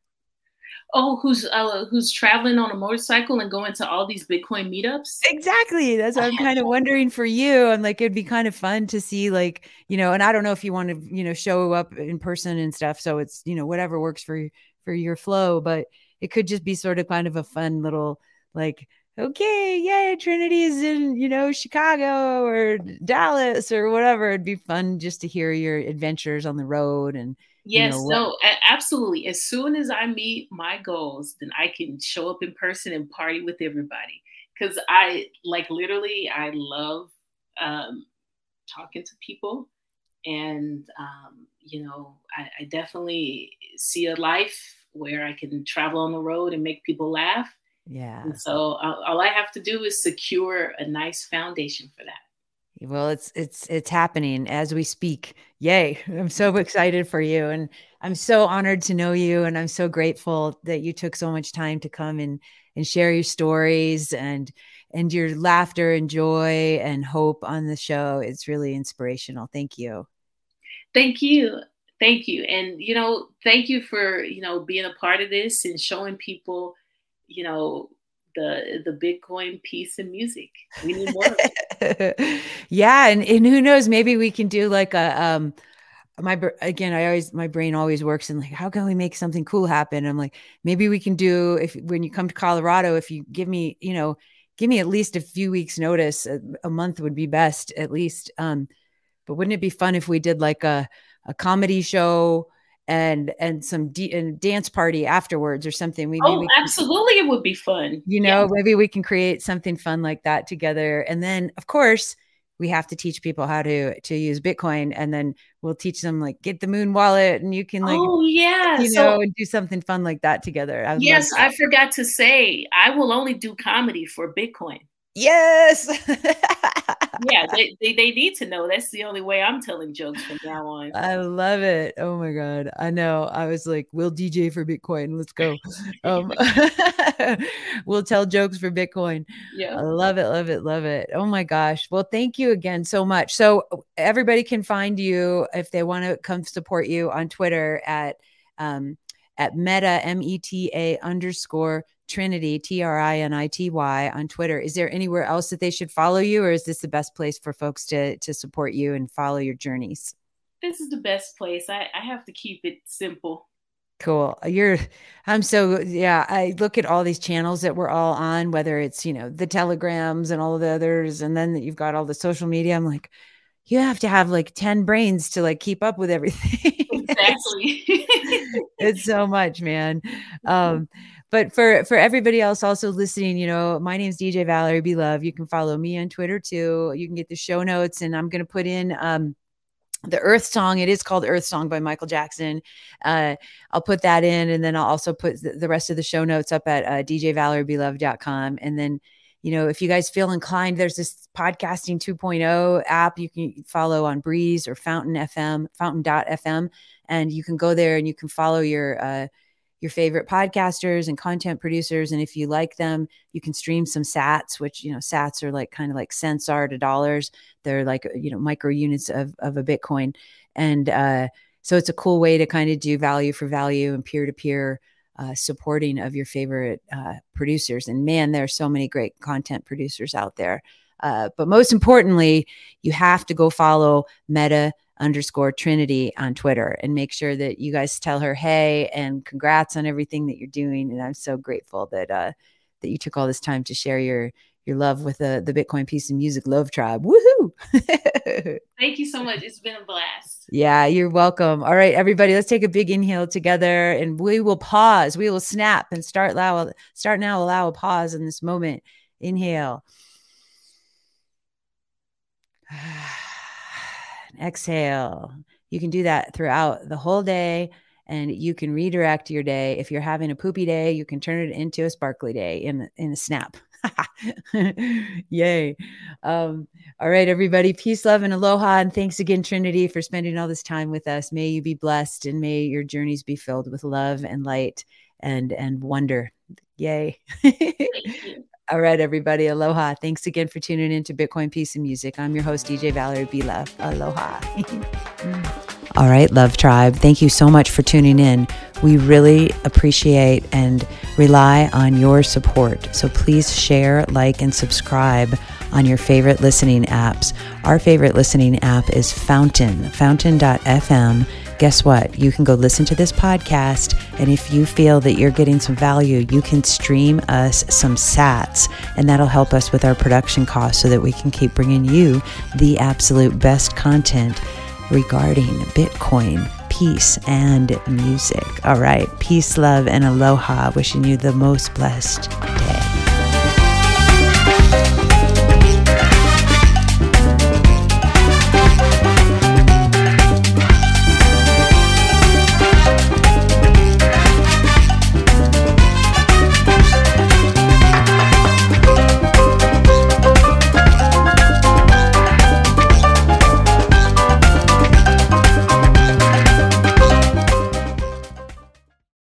Oh, who's uh, who's traveling on a motorcycle and going to all these Bitcoin meetups? Exactly. That's what I'm kind of wondering for you. I'm like, it'd be kind of fun to see, like, you know, and I don't know if you want to, you know, show up in person and stuff. So it's, you know, whatever works for for your flow, but it could just be sort of kind of a fun little, like, okay, yeah, Trinity is in, you know, Chicago or Dallas or whatever. It'd be fun just to hear your adventures on the road. And yes, you know, no, absolutely. As soon as I meet my goals, then I can show up in person and party with everybody. Because I like literally, I love um, talking to people, and um, you know, I, I definitely see a life where I can travel on the road and make people laugh. Yeah. And so uh, all I have to do is secure a nice foundation for that. Well, it's, it's, it's happening as we speak. Yay. I'm so excited for you. And I'm so honored to know you. And I'm so grateful that you took so much time to come and, and share your stories and, and your laughter and joy and hope on the show. It's really inspirational. Thank you. Thank you. Thank you. And, you know, thank you for, you know, being a part of this and showing people, you know, the the Bitcoin piece in music. We need more of it. Yeah. And, and who knows, maybe we can do like a, um, my, again, I always, my brain always works in like, how can we make something cool happen? I'm like, maybe we can do, if, when you come to Colorado, if you give me, you know, give me at least a few weeks notice, a, a month would be best at least. Um, but wouldn't it be fun if we did like a, a comedy show and, and some d- and dance party afterwards or something? We, oh, we can, absolutely. It would be fun. You know, yeah. Maybe we can create something fun like that together. And then of course we have to teach people how to, to use Bitcoin, and then we'll teach them like, get the Moon wallet, and you can like, oh yeah, you so, know, and do something fun like that together. I yes. I forgot to say, I will only do comedy for Bitcoin. Yes. Yeah, they, they they need to know. That's the only way I'm telling jokes from now on. I love it. Oh my God. I know. I was like, we'll D J for Bitcoin. Let's go. Um, we'll tell jokes for Bitcoin. Yeah. I love it. Love it. Love it. Oh my gosh. Well, thank you again so much. So everybody can find you if they want to come support you on Twitter at, um, at meta, M E T A underscore Trinity, T R I N I T Y on Twitter. Is there anywhere else that they should follow you, or is this the best place for folks to, to support you and follow your journeys? This is the best place. I, I have to keep it simple. Cool. You're, I'm so, yeah, I look at all these channels that we're all on, whether it's, you know, the Telegrams and all of the others, and then you've got all the social media. I'm like, you have to have like ten brains to like keep up with everything. Exactly. it's, it's so much, man. Um, But for, for everybody else also listening, you know, my name is D J Valerie B. Love. You can follow me on Twitter too. You can get the show notes, and I'm going to put in um, the Earth Song. It is called Earth Song by Michael Jackson. Uh, I'll put that in, and then I'll also put the, the rest of the show notes up at uh, d j valerie b love dot com. And then, you know, if you guys feel inclined, there's this podcasting two point oh app you can follow on Breeze or Fountain F M, fountain dot f m. And you can go there and you can follow your, uh, your favorite podcasters and content producers. And if you like them, you can stream some sats, which, you know, sats are like kind of like cents are to dollars. They're like, you know, micro units of, of a Bitcoin. And uh, so it's a cool way to kind of do value for value and peer-to-peer uh, supporting of your favorite uh, producers. And man, there are so many great content producers out there. Uh, but most importantly, you have to go follow Meta underscore Trinity on Twitter and make sure that you guys tell her, hey, and congrats on everything that you're doing. And I'm so grateful that, uh, that you took all this time to share your, your love with the, the Bitcoin Peace and Music Love Tribe. Woohoo. Thank you so much. It's been a blast. Yeah, you're welcome. All right, everybody, let's take a big inhale together, and we will pause. We will snap and start allow, start now, allow a pause in this moment. Inhale. Exhale. You can do that throughout the whole day, and you can redirect your day. If you're having a poopy day, you can turn it into a sparkly day in, in a snap. Yay. Um, all right, everybody. Peace, love, and aloha. And thanks again, Trinity, for spending all this time with us. May you be blessed, and may your journeys be filled with love and light and, and wonder. Yay. Thank you. All right, everybody. Aloha. Thanks again for tuning in to Bitcoin Peace and Music. I'm your host, D J Valerie B. Love. Aloha. All right, Love Tribe. Thank you so much for tuning in. We really appreciate and rely on your support. So please share, like, and subscribe on your favorite listening apps. Our favorite listening app is Fountain, fountain dot f m. Guess what? You can go listen to this podcast, and if you feel that you're getting some value, you can stream us some sats, and that'll help us with our production costs so that we can keep bringing you the absolute best content regarding Bitcoin, peace, and music. All right. Peace, love, and aloha. Wishing you the most blessed